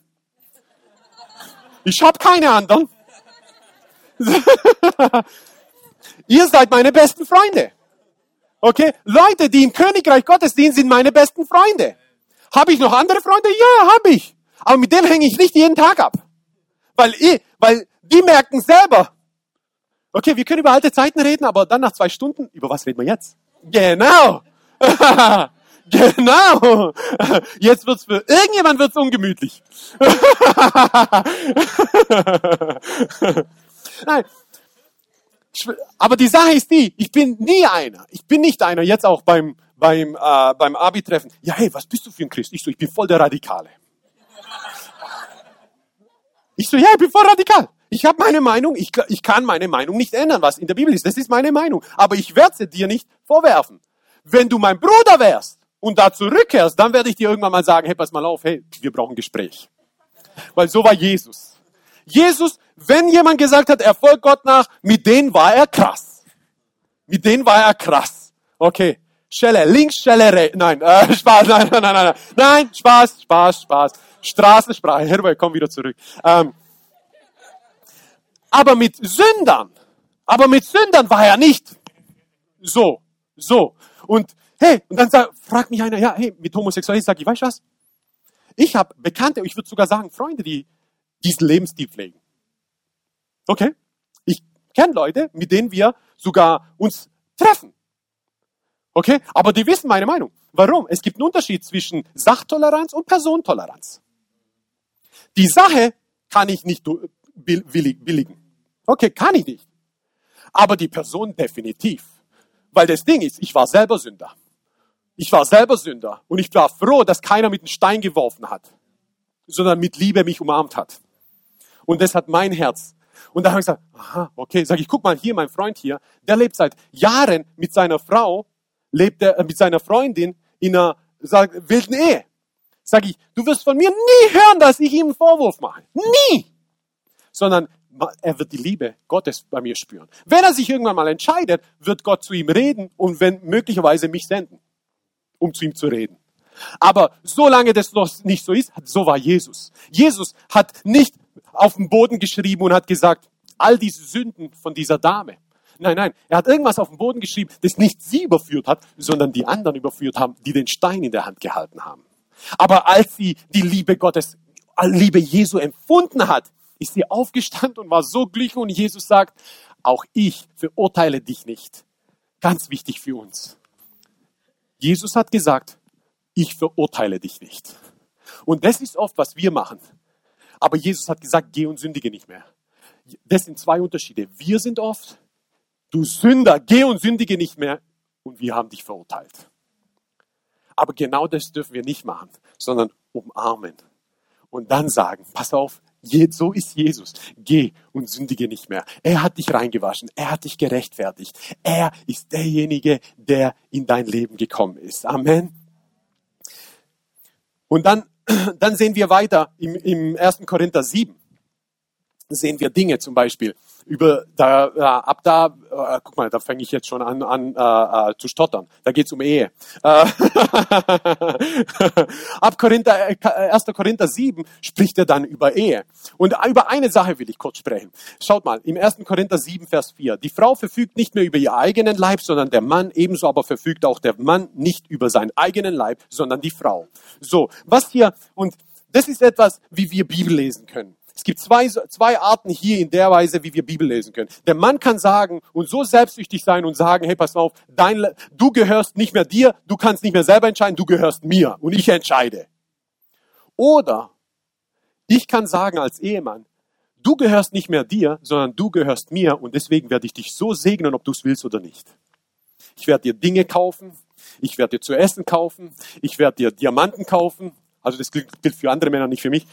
Ich habe keine anderen. Ihr seid meine besten Freunde. Okay? Leute, die im Königreich Gottes dienen, sind meine besten Freunde. Habe ich noch andere Freunde? Ja, habe ich. Aber mit denen hänge ich nicht jeden Tag ab. Weil die merken selber. Okay, wir können über alte Zeiten reden, aber dann nach 2 Stunden, über was reden wir jetzt? Genau. Genau. Jetzt für irgendjemand wird's ungemütlich. Nein. Aber die Sache ist die, ich bin nie einer. Ich bin nicht einer, jetzt auch beim Abi-Treffen. Ja, hey, was bist du für ein Christ? Ich bin voll der Radikale. Ich so, ja, ich bin voll radikal. Ich habe meine Meinung, ich kann meine Meinung nicht ändern, was in der Bibel ist. Das ist meine Meinung. Aber ich werde sie dir nicht vorwerfen. Wenn du mein Bruder wärst und da zurückkehrst, dann werde ich dir irgendwann mal sagen, hey, pass mal auf, hey, wir brauchen ein Gespräch. Weil so war Jesus. Jesus, wenn jemand gesagt hat, er folgt Gott nach, mit denen war er krass. Mit denen war er krass. Okay, Schelle links, Schelle rechts. Nein, Spaß, nein, Spaß. Straßensprache, Herr, komm wieder zurück. Aber mit Sündern war er nicht so. Und hey, und dann fragt mich einer, ja, hey, mit Homosexualität, sag ich, weißt du was? Ich habe Bekannte, ich würde sogar sagen Freunde, die diesen Lebensstil pflegen. Okay? Ich kenne Leute, mit denen wir sogar uns treffen. Okay? Aber die wissen meine Meinung. Warum? Es gibt einen Unterschied zwischen Sachtoleranz und Personentoleranz. Die Sache kann ich nicht billigen. Okay, kann ich nicht. Aber die Person definitiv. Weil das Ding ist, ich war selber Sünder. Und ich war froh, dass keiner mit einem Stein geworfen hat, sondern mit Liebe mich umarmt hat. Und das hat mein Herz. Und da habe ich gesagt, aha, okay, sag ich, guck mal hier, mein Freund hier, der lebt seit Jahren mit seiner Frau, mit seiner Freundin in einer wilden Ehe. Sag ich, du wirst von mir nie hören, dass ich ihm einen Vorwurf mache. Nie! Sondern er wird die Liebe Gottes bei mir spüren. Wenn er sich irgendwann mal entscheidet, wird Gott zu ihm reden und wenn möglicherweise mich senden, um zu ihm zu reden. Aber solange das noch nicht so ist, so war Jesus. Jesus hat nicht auf den Boden geschrieben und hat gesagt, all diese Sünden von dieser Dame. Nein, er hat irgendwas auf den Boden geschrieben, das nicht sie überführt hat, sondern die anderen überführt haben, die den Stein in der Hand gehalten haben. Aber als sie die Liebe Gottes, Liebe Jesu empfunden hat, ist sie aufgestanden und war so glücklich und Jesus sagt, auch ich verurteile dich nicht. Ganz wichtig für uns. Jesus hat gesagt, ich verurteile dich nicht. Und das ist oft, was wir machen. Aber Jesus hat gesagt, geh und sündige nicht mehr. Das sind zwei Unterschiede. Wir sind oft, du Sünder, geh und sündige nicht mehr. Und wir haben dich verurteilt. Aber genau das dürfen wir nicht machen, sondern umarmen. Und dann sagen, pass auf, so ist Jesus. Geh und sündige nicht mehr. Er hat dich reingewaschen. Er hat dich gerechtfertigt. Er ist derjenige, der in dein Leben gekommen ist. Amen. Und dann sehen wir weiter im 1. Korinther 7. Sehen wir Dinge zum Beispiel. Guck mal, da fange ich jetzt schon an zu stottern. Da geht's um Ehe. Ab 1. Korinther 7 spricht er dann über Ehe. Und über eine Sache will ich kurz sprechen. Schaut mal, im 1. Korinther 7, Vers 4. Die Frau verfügt nicht mehr über ihren eigenen Leib, sondern der Mann. Ebenso aber verfügt auch der Mann nicht über seinen eigenen Leib, sondern die Frau. So, was hier, und das ist etwas, wie wir Bibel lesen können. Es gibt zwei Arten hier in der Weise, wie wir Bibel lesen können. Der Mann kann sagen und so selbstsüchtig sein und sagen, hey, pass auf, du gehörst nicht mehr dir, du kannst nicht mehr selber entscheiden, du gehörst mir und ich entscheide. Oder ich kann sagen als Ehemann, du gehörst nicht mehr dir, sondern du gehörst mir und deswegen werde ich dich so segnen, ob du es willst oder nicht. Ich werde dir Dinge kaufen, ich werde dir zu essen kaufen, ich werde dir Diamanten kaufen. Also das gilt für andere Männer, nicht für mich.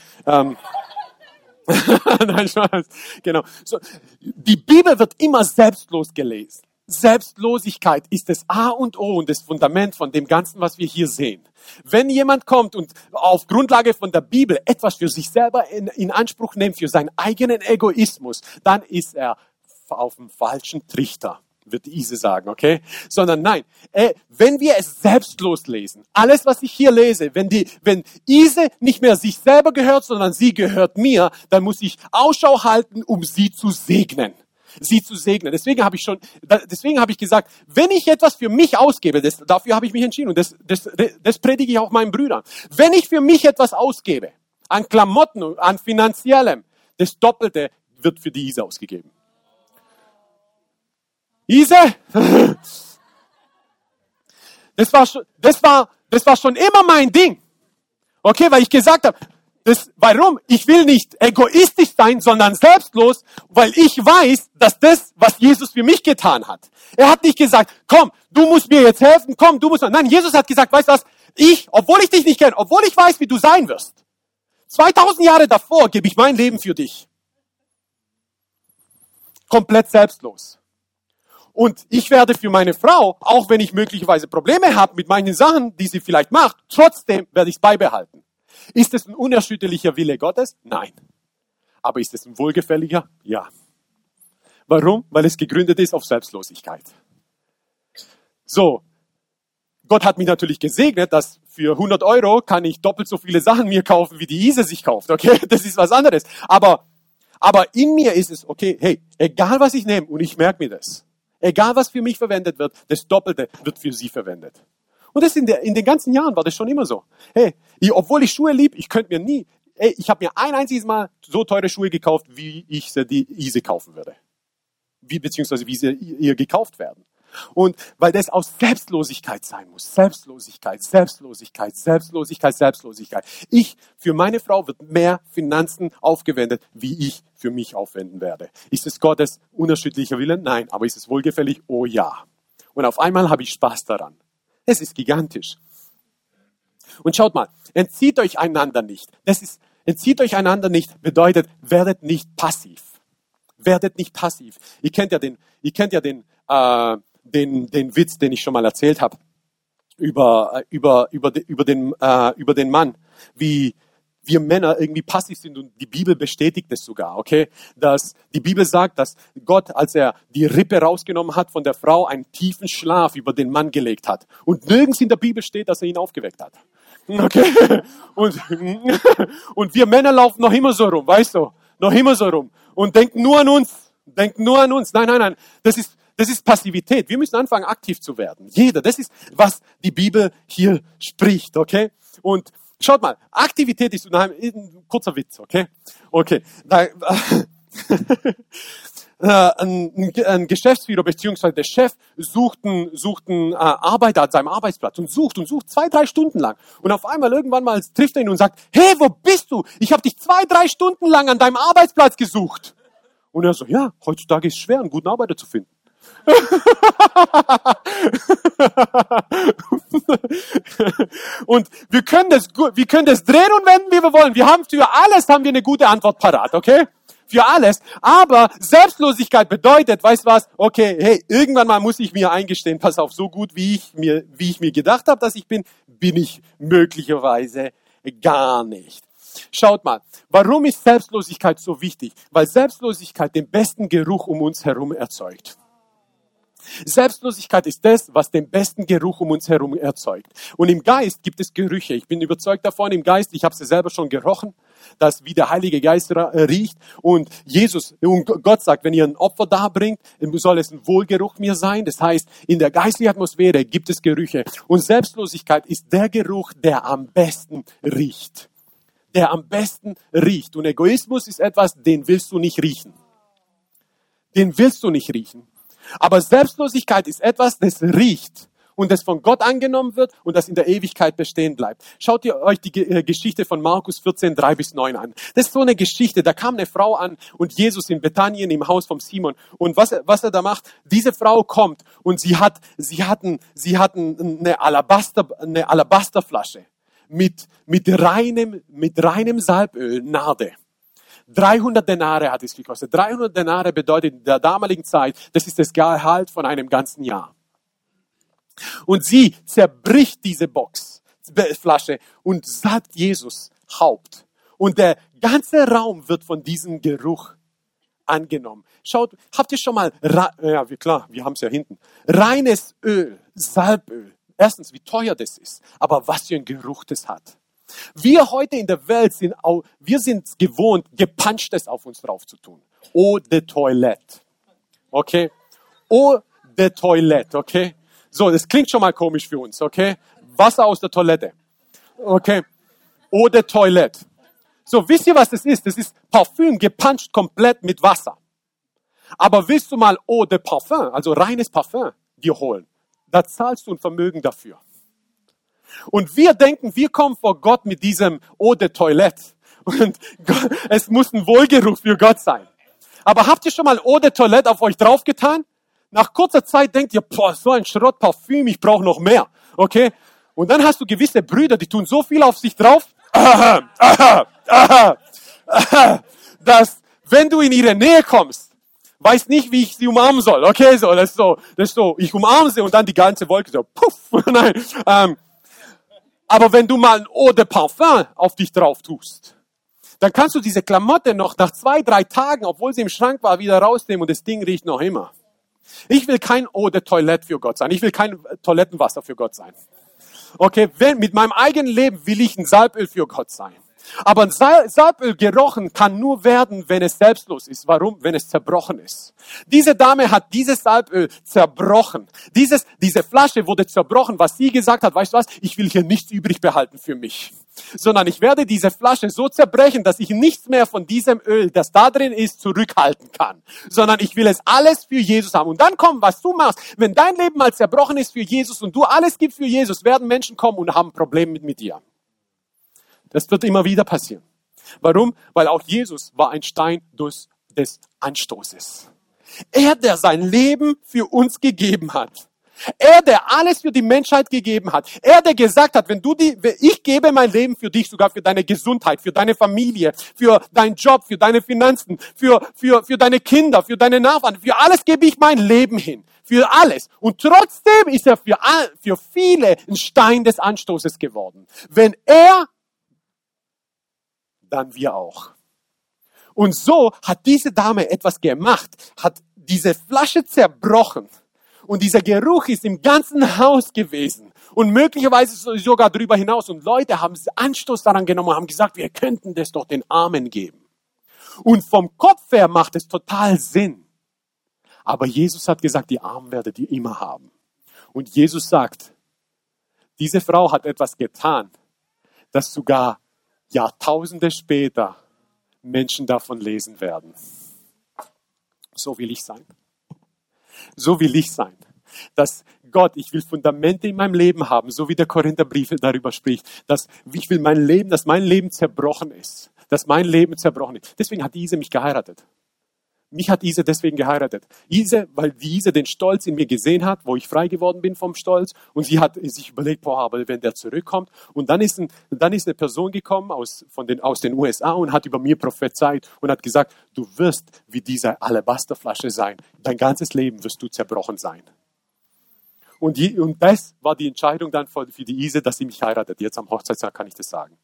Nein, Spaß. Genau. So, die Bibel wird immer selbstlos gelesen. Selbstlosigkeit ist das A und O und das Fundament von dem Ganzen, was wir hier sehen. Wenn jemand kommt und auf Grundlage von der Bibel etwas für sich selber in Anspruch nimmt, für seinen eigenen Egoismus, dann ist er auf dem falschen Trichter, wird Ise sagen, okay? Sondern nein, wenn wir es selbstlos lesen, alles, was ich hier lese, wenn Ise nicht mehr sich selber gehört, sondern sie gehört mir, dann muss ich Ausschau halten, um sie zu segnen. Sie zu segnen. Deswegen habe ich gesagt, wenn ich etwas für mich ausgebe, dafür habe ich mich entschieden und das predige ich auch meinen Brüdern. Wenn ich für mich etwas ausgebe, an Klamotten, an Finanziellem, das Doppelte wird für die Ise ausgegeben. Ise, das war schon immer mein Ding. Okay, weil ich gesagt habe, warum? Ich will nicht egoistisch sein, sondern selbstlos, weil ich weiß, dass das, was Jesus für mich getan hat. Er hat nicht gesagt, komm, du musst mir jetzt helfen, nein, Jesus hat gesagt, weißt du was, obwohl ich dich nicht kenne, obwohl ich weiß, wie du sein wirst, 2000 Jahre davor gebe ich mein Leben für dich. Komplett selbstlos. Und ich werde für meine Frau, auch wenn ich möglicherweise Probleme habe mit meinen Sachen, die sie vielleicht macht, trotzdem werde ich es beibehalten. Ist es ein unerschütterlicher Wille Gottes? Nein. Aber ist es ein wohlgefälliger? Ja. Warum? Weil es gegründet ist auf Selbstlosigkeit. So, Gott hat mich natürlich gesegnet, dass für 100 € kann ich doppelt so viele Sachen mir kaufen, wie die Ise sich kauft. Okay, das ist was anderes. Aber in mir ist es, okay, hey, egal was ich nehme, und ich merke mir das, egal was für mich verwendet wird, das Doppelte wird für sie verwendet. Und das in den ganzen Jahren war das schon immer so. Hey, obwohl ich Schuhe lieb, ich könnte mir nie, ich habe mir ein einziges Mal so teure Schuhe gekauft, wie ich sie die Ise kaufen würde. Beziehungsweise wie sie ihr gekauft werden. Und weil das aus Selbstlosigkeit sein muss. Selbstlosigkeit. Für meine Frau wird mehr Finanzen aufgewendet, wie ich für mich aufwenden werde. Ist es Gottes unerschütterlicher Wille? Nein. Aber ist es wohlgefällig? Oh ja. Und auf einmal habe ich Spaß daran. Es ist gigantisch. Und schaut mal, entzieht euch einander nicht. Entzieht euch einander nicht bedeutet, werdet nicht passiv. Werdet nicht passiv. Ihr kennt ja den Witz, den ich schon mal erzählt habe, über den Mann, wie wir Männer irgendwie passiv sind, und die Bibel bestätigt es sogar, okay? Dass die Bibel sagt, dass Gott, als er die Rippe rausgenommen hat von der Frau, einen tiefen Schlaf über den Mann gelegt hat. Und nirgends in der Bibel steht, dass er ihn aufgeweckt hat. Okay? Und wir Männer laufen noch immer so rum, weißt du? Noch immer so rum. Und denken nur an uns. Nein. Das ist Passivität. Wir müssen anfangen, aktiv zu werden. Jeder. Das ist, was die Bibel hier spricht, okay? Und schaut mal, Aktivität ist ein kurzer Witz, okay? Okay. Ein Geschäftsführer bzw. der Chef sucht einen Arbeiter an seinem Arbeitsplatz und sucht 2-3 Stunden lang. Und auf einmal irgendwann mal trifft er ihn und sagt, hey, wo bist du? Ich habe dich 2-3 Stunden lang an deinem Arbeitsplatz gesucht. Und er so, ja, heutzutage ist es schwer, einen guten Arbeiter zu finden. Und wir können das drehen und wenden, wie wir wollen. Für alles haben wir eine gute Antwort parat, okay? Für alles. Aber Selbstlosigkeit bedeutet, weißt du was? Okay, hey, irgendwann mal muss ich mir eingestehen, pass auf, so gut wie ich mir gedacht habe, dass ich bin ich möglicherweise gar nicht. Schaut mal, warum ist Selbstlosigkeit so wichtig? Weil Selbstlosigkeit den besten Geruch um uns herum erzeugt. Selbstlosigkeit ist das, was den besten Geruch um uns herum erzeugt. Und im Geist gibt es Gerüche. Ich bin überzeugt davon, im Geist, ich habe sie selber schon gerochen, dass wie der Heilige Geist riecht. Und Gott sagt, wenn ihr ein Opfer darbringt, soll es ein Wohlgeruch mir sein. Das heißt, in der geistlichen Atmosphäre gibt es Gerüche. Und Selbstlosigkeit ist der Geruch, der am besten riecht. Der am besten riecht. Und Egoismus ist etwas, den willst du nicht riechen. Den willst du nicht riechen. Aber Selbstlosigkeit ist etwas, das riecht und das von Gott angenommen wird und das in der Ewigkeit bestehen bleibt. Schaut ihr euch die Geschichte von Markus 14, 3-9 an. Das ist so eine Geschichte, da kam eine Frau an und Jesus in Bethanien im Haus von Simon. Und was er da macht, diese Frau kommt und sie hatten eine Alabasterflasche mit reinem Salböl, Narde. 300 Denare hat es gekostet. 300 Denare bedeutet in der damaligen Zeit, das ist das Gehalt von einem ganzen Jahr. Und sie zerbricht diese Flasche und salbt Jesus Haupt. Und der ganze Raum wird von diesem Geruch angenommen. Schaut, habt ihr schon mal, wir haben es ja hinten, reines Öl, Salböl. Erstens, wie teuer das ist, aber was für ein Geruch das hat. Wir heute in der Welt sind gewohnt, Gepanschtes auf uns drauf zu tun. Eau de Toilette. Okay? Eau de Toilette, okay? So, das klingt schon mal komisch für uns, okay? Wasser aus der Toilette. Okay? Eau de Toilette. So, wisst ihr, was das ist? Das ist Parfüm gepanscht komplett mit Wasser. Aber willst du mal Eau de Parfum, also reines Parfum, dir holen? Da zahlst du ein Vermögen dafür. Und wir denken, wir kommen vor Gott mit diesem Eau de Toilette. Und es muss ein Wohlgeruch für Gott sein. Aber habt ihr schon mal Eau de Toilette auf euch draufgetan? Nach kurzer Zeit denkt ihr, so ein Schrott Parfüm, ich brauche noch mehr. Okay? Und dann hast du gewisse Brüder, die tun so viel auf sich drauf, dass wenn du in ihre Nähe kommst, weiß nicht, wie ich sie umarmen soll. Okay, so, das ist so, ich umarme sie und dann die ganze Wolke so, puff, nein. Aber wenn du mal ein Eau de Parfum auf dich drauf tust, dann kannst du diese Klamotte noch nach 2-3 Tagen, obwohl sie im Schrank war, wieder rausnehmen und das Ding riecht noch immer. Ich will kein Eau de Toilette für Gott sein. Ich will kein Toilettenwasser für Gott sein. Okay, mit meinem eigenen Leben will ich ein Salböl für Gott sein. Aber ein Salböl gerochen kann nur werden, wenn es selbstlos ist. Warum? Wenn es zerbrochen ist. Diese Dame hat dieses Salböl zerbrochen. Diese Flasche wurde zerbrochen, was sie gesagt hat, weißt du was? Ich will hier nichts übrig behalten für mich. Sondern ich werde diese Flasche so zerbrechen, dass ich nichts mehr von diesem Öl, das da drin ist, zurückhalten kann. Sondern ich will es alles für Jesus haben. Und dann kommt, was du machst. Wenn dein Leben mal zerbrochen ist für Jesus und du alles gibst für Jesus, werden Menschen kommen und haben Probleme mit dir. Das wird immer wieder passieren. Warum? Weil auch Jesus war ein Stein des Anstoßes. Er, der sein Leben für uns gegeben hat. Er, der alles für die Menschheit gegeben hat. Er, der gesagt hat, ich gebe mein Leben für dich, sogar für deine Gesundheit, für deine Familie, für deinen Job, für deine Finanzen, für deine Kinder, für deine Nachbarn. Für alles gebe ich mein Leben hin. Für alles. Und trotzdem ist er für viele ein Stein des Anstoßes geworden. Wenn er, dann wir auch. Und so hat diese Dame etwas gemacht, hat diese Flasche zerbrochen und dieser Geruch ist im ganzen Haus gewesen und möglicherweise sogar darüber hinaus und Leute haben Anstoß daran genommen und haben gesagt, wir könnten das doch den Armen geben. Und vom Kopf her macht es total Sinn. Aber Jesus hat gesagt, die Armen werdet ihr immer haben. Und Jesus sagt, diese Frau hat etwas getan, das sogar Jahrtausende später Menschen davon lesen werden. So will ich sein. So will ich sein. Dass Gott, ich will Fundamente in meinem Leben haben, so wie der Korintherbrief darüber spricht, dass ich will dass mein Leben zerbrochen ist. Dass mein Leben zerbrochen ist. Deswegen hat Ise mich geheiratet. Mich hat Ise deswegen geheiratet. Weil Ise den Stolz in mir gesehen hat, wo ich frei geworden bin vom Stolz. Und sie hat sich überlegt, aber wenn der zurückkommt. Und dann ist eine Person gekommen aus den USA und hat über mir prophezeit und hat gesagt, du wirst wie diese Alabasterflasche sein. Dein ganzes Leben wirst du zerbrochen sein. Und das war die Entscheidung dann für die Ise, dass sie mich heiratet. Jetzt am Hochzeitstag kann ich das sagen.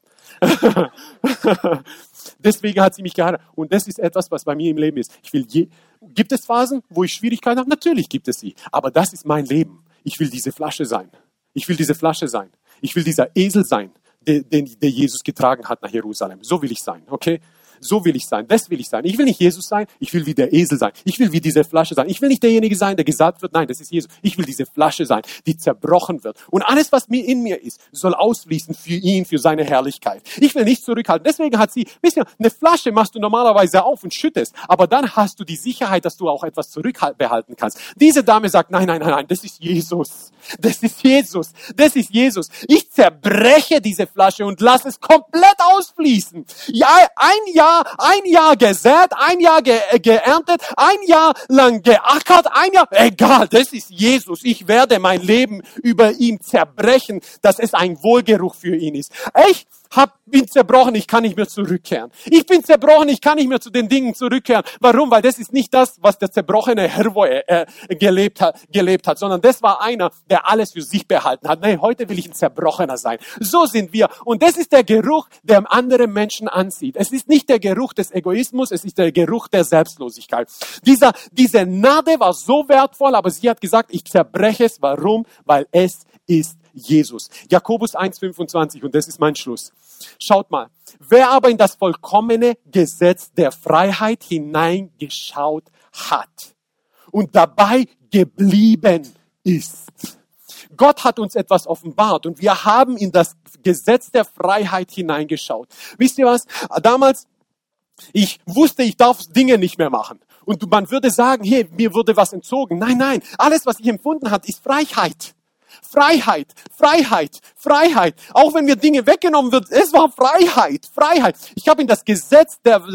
Deswegen hat sie mich geheiratet. Und das ist etwas, was bei mir im Leben ist. Gibt es Phasen, wo ich Schwierigkeiten habe? Natürlich gibt es sie. Aber das ist mein Leben. Ich will diese Flasche sein. Ich will diese Flasche sein. Ich will dieser Esel sein, der Jesus getragen hat nach Jerusalem. So will ich sein, okay? So will ich sein, das will ich sein. Ich will nicht Jesus sein, ich will wie der Esel sein. Ich will wie diese Flasche sein. Ich will nicht derjenige sein, der gesagt wird, nein, das ist Jesus. Ich will diese Flasche sein, die zerbrochen wird. Und alles, was in mir ist, soll ausfließen für ihn, für seine Herrlichkeit. Ich will nicht zurückhalten. Deswegen hat sie, eine Flasche machst du normalerweise auf und schüttest. Aber dann hast du die Sicherheit, dass du auch etwas zurückbehalten kannst. Diese Dame sagt, nein, das ist Jesus. Das ist Jesus. Das ist Jesus. Ich zerbreche diese Flasche und lasse es komplett ausfließen. Ja, ein Jahr gesät, ein Jahr geerntet, ein Jahr lang geackert, egal, das ist Jesus. Ich werde mein Leben über ihm zerbrechen, dass es ein Wohlgeruch für ihn ist. Ich bin zerbrochen, ich kann nicht mehr zurückkehren. Ich bin zerbrochen, ich kann nicht mehr zu den Dingen zurückkehren. Warum? Weil das ist nicht das, was der zerbrochene Hervoe gelebt hat, sondern das war einer, der alles für sich behalten hat. Nein, heute will ich ein Zerbrochener sein. So sind wir. Und das ist der Geruch, der andere Menschen anzieht. Es ist nicht der Geruch des Egoismus, es ist der Geruch der Selbstlosigkeit. Diese Nadel war so wertvoll, aber sie hat gesagt, ich zerbreche es. Warum? Weil es ist Jesus. Jakobus 1,25 und das ist mein Schluss. Schaut mal, wer aber in das vollkommene Gesetz der Freiheit hineingeschaut hat und dabei geblieben ist. Gott hat uns etwas offenbart und wir haben in das Gesetz der Freiheit hineingeschaut. Wisst ihr was? Damals, ich wusste, ich darf Dinge nicht mehr machen. Und man würde sagen, hey, mir wurde was entzogen. Nein, alles, was ich empfunden habe, ist Freiheit. Freiheit. Auch wenn mir Dinge weggenommen wird, es war Freiheit. Ich habe in das Gesetz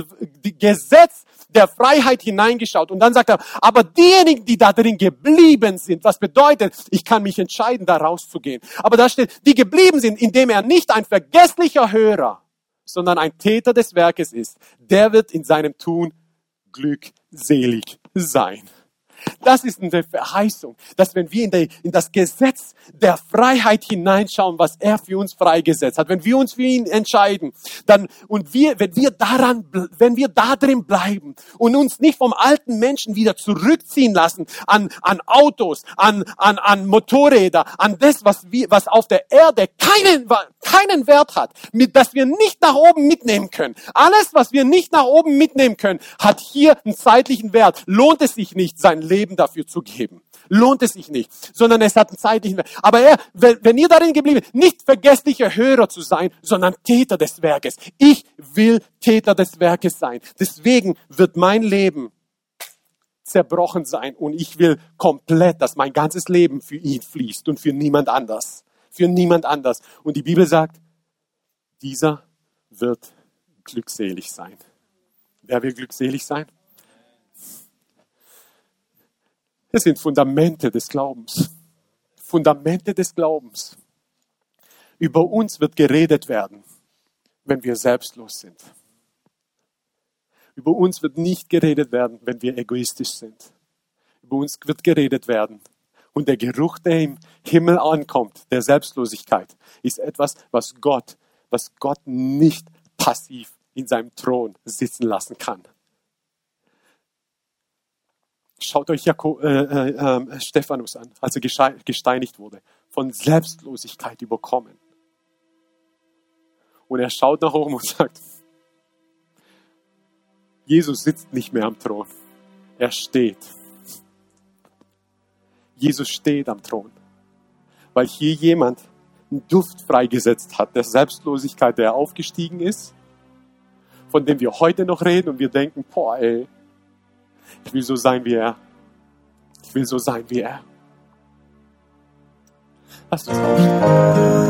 der Freiheit hineingeschaut. Und dann sagt er, aber diejenigen, die da drin geblieben sind, was bedeutet, ich kann mich entscheiden, da rauszugehen. Aber da steht, die geblieben sind, indem er nicht ein vergesslicher Hörer, sondern ein Täter des Werkes ist, der wird in seinem Tun glückselig sein. Das ist eine Verheißung, dass wenn wir in das Gesetz der Freiheit hineinschauen, was er für uns freigesetzt hat, wenn wir uns für ihn entscheiden, dann, und wenn wir da drin bleiben und uns nicht vom alten Menschen wieder zurückziehen lassen an Autos, an Motorräder, an das, was auf der Erde keinen Wert hat, das wir nicht nach oben mitnehmen können. Alles, was wir nicht nach oben mitnehmen können, hat hier einen zeitlichen Wert. Lohnt es sich nicht, sein Leben dafür zu geben. Lohnt es sich nicht, sondern es hat einen zeitlichen Wert. Aber wenn ihr darin geblieben seid, nicht vergessliche Hörer zu sein, sondern Täter des Werkes. Ich will Täter des Werkes sein. Deswegen wird mein Leben zerbrochen sein und ich will komplett, dass mein ganzes Leben für ihn fließt und für niemand anders. Für niemand anders. Und die Bibel sagt, dieser wird glückselig sein. Wer will glückselig sein? Das sind Fundamente des Glaubens. Fundamente des Glaubens. Über uns wird geredet werden, wenn wir selbstlos sind. Über uns wird nicht geredet werden, wenn wir egoistisch sind. Über uns wird geredet werden. Und der Geruch, der im Himmel ankommt, der Selbstlosigkeit, ist etwas, was Gott nicht passiv in seinem Thron sitzen lassen kann. Schaut euch Stephanus an, als er gesteinigt wurde, von Selbstlosigkeit überkommen. Und er schaut nach oben und sagt, Jesus sitzt nicht mehr am Thron, er steht. Jesus steht am Thron, weil hier jemand einen Duft freigesetzt hat, der Selbstlosigkeit, der aufgestiegen ist, von dem wir heute noch reden und wir denken, boah ey, ich will so sein wie er. Ich will so sein wie er. Lasst uns aufstehen.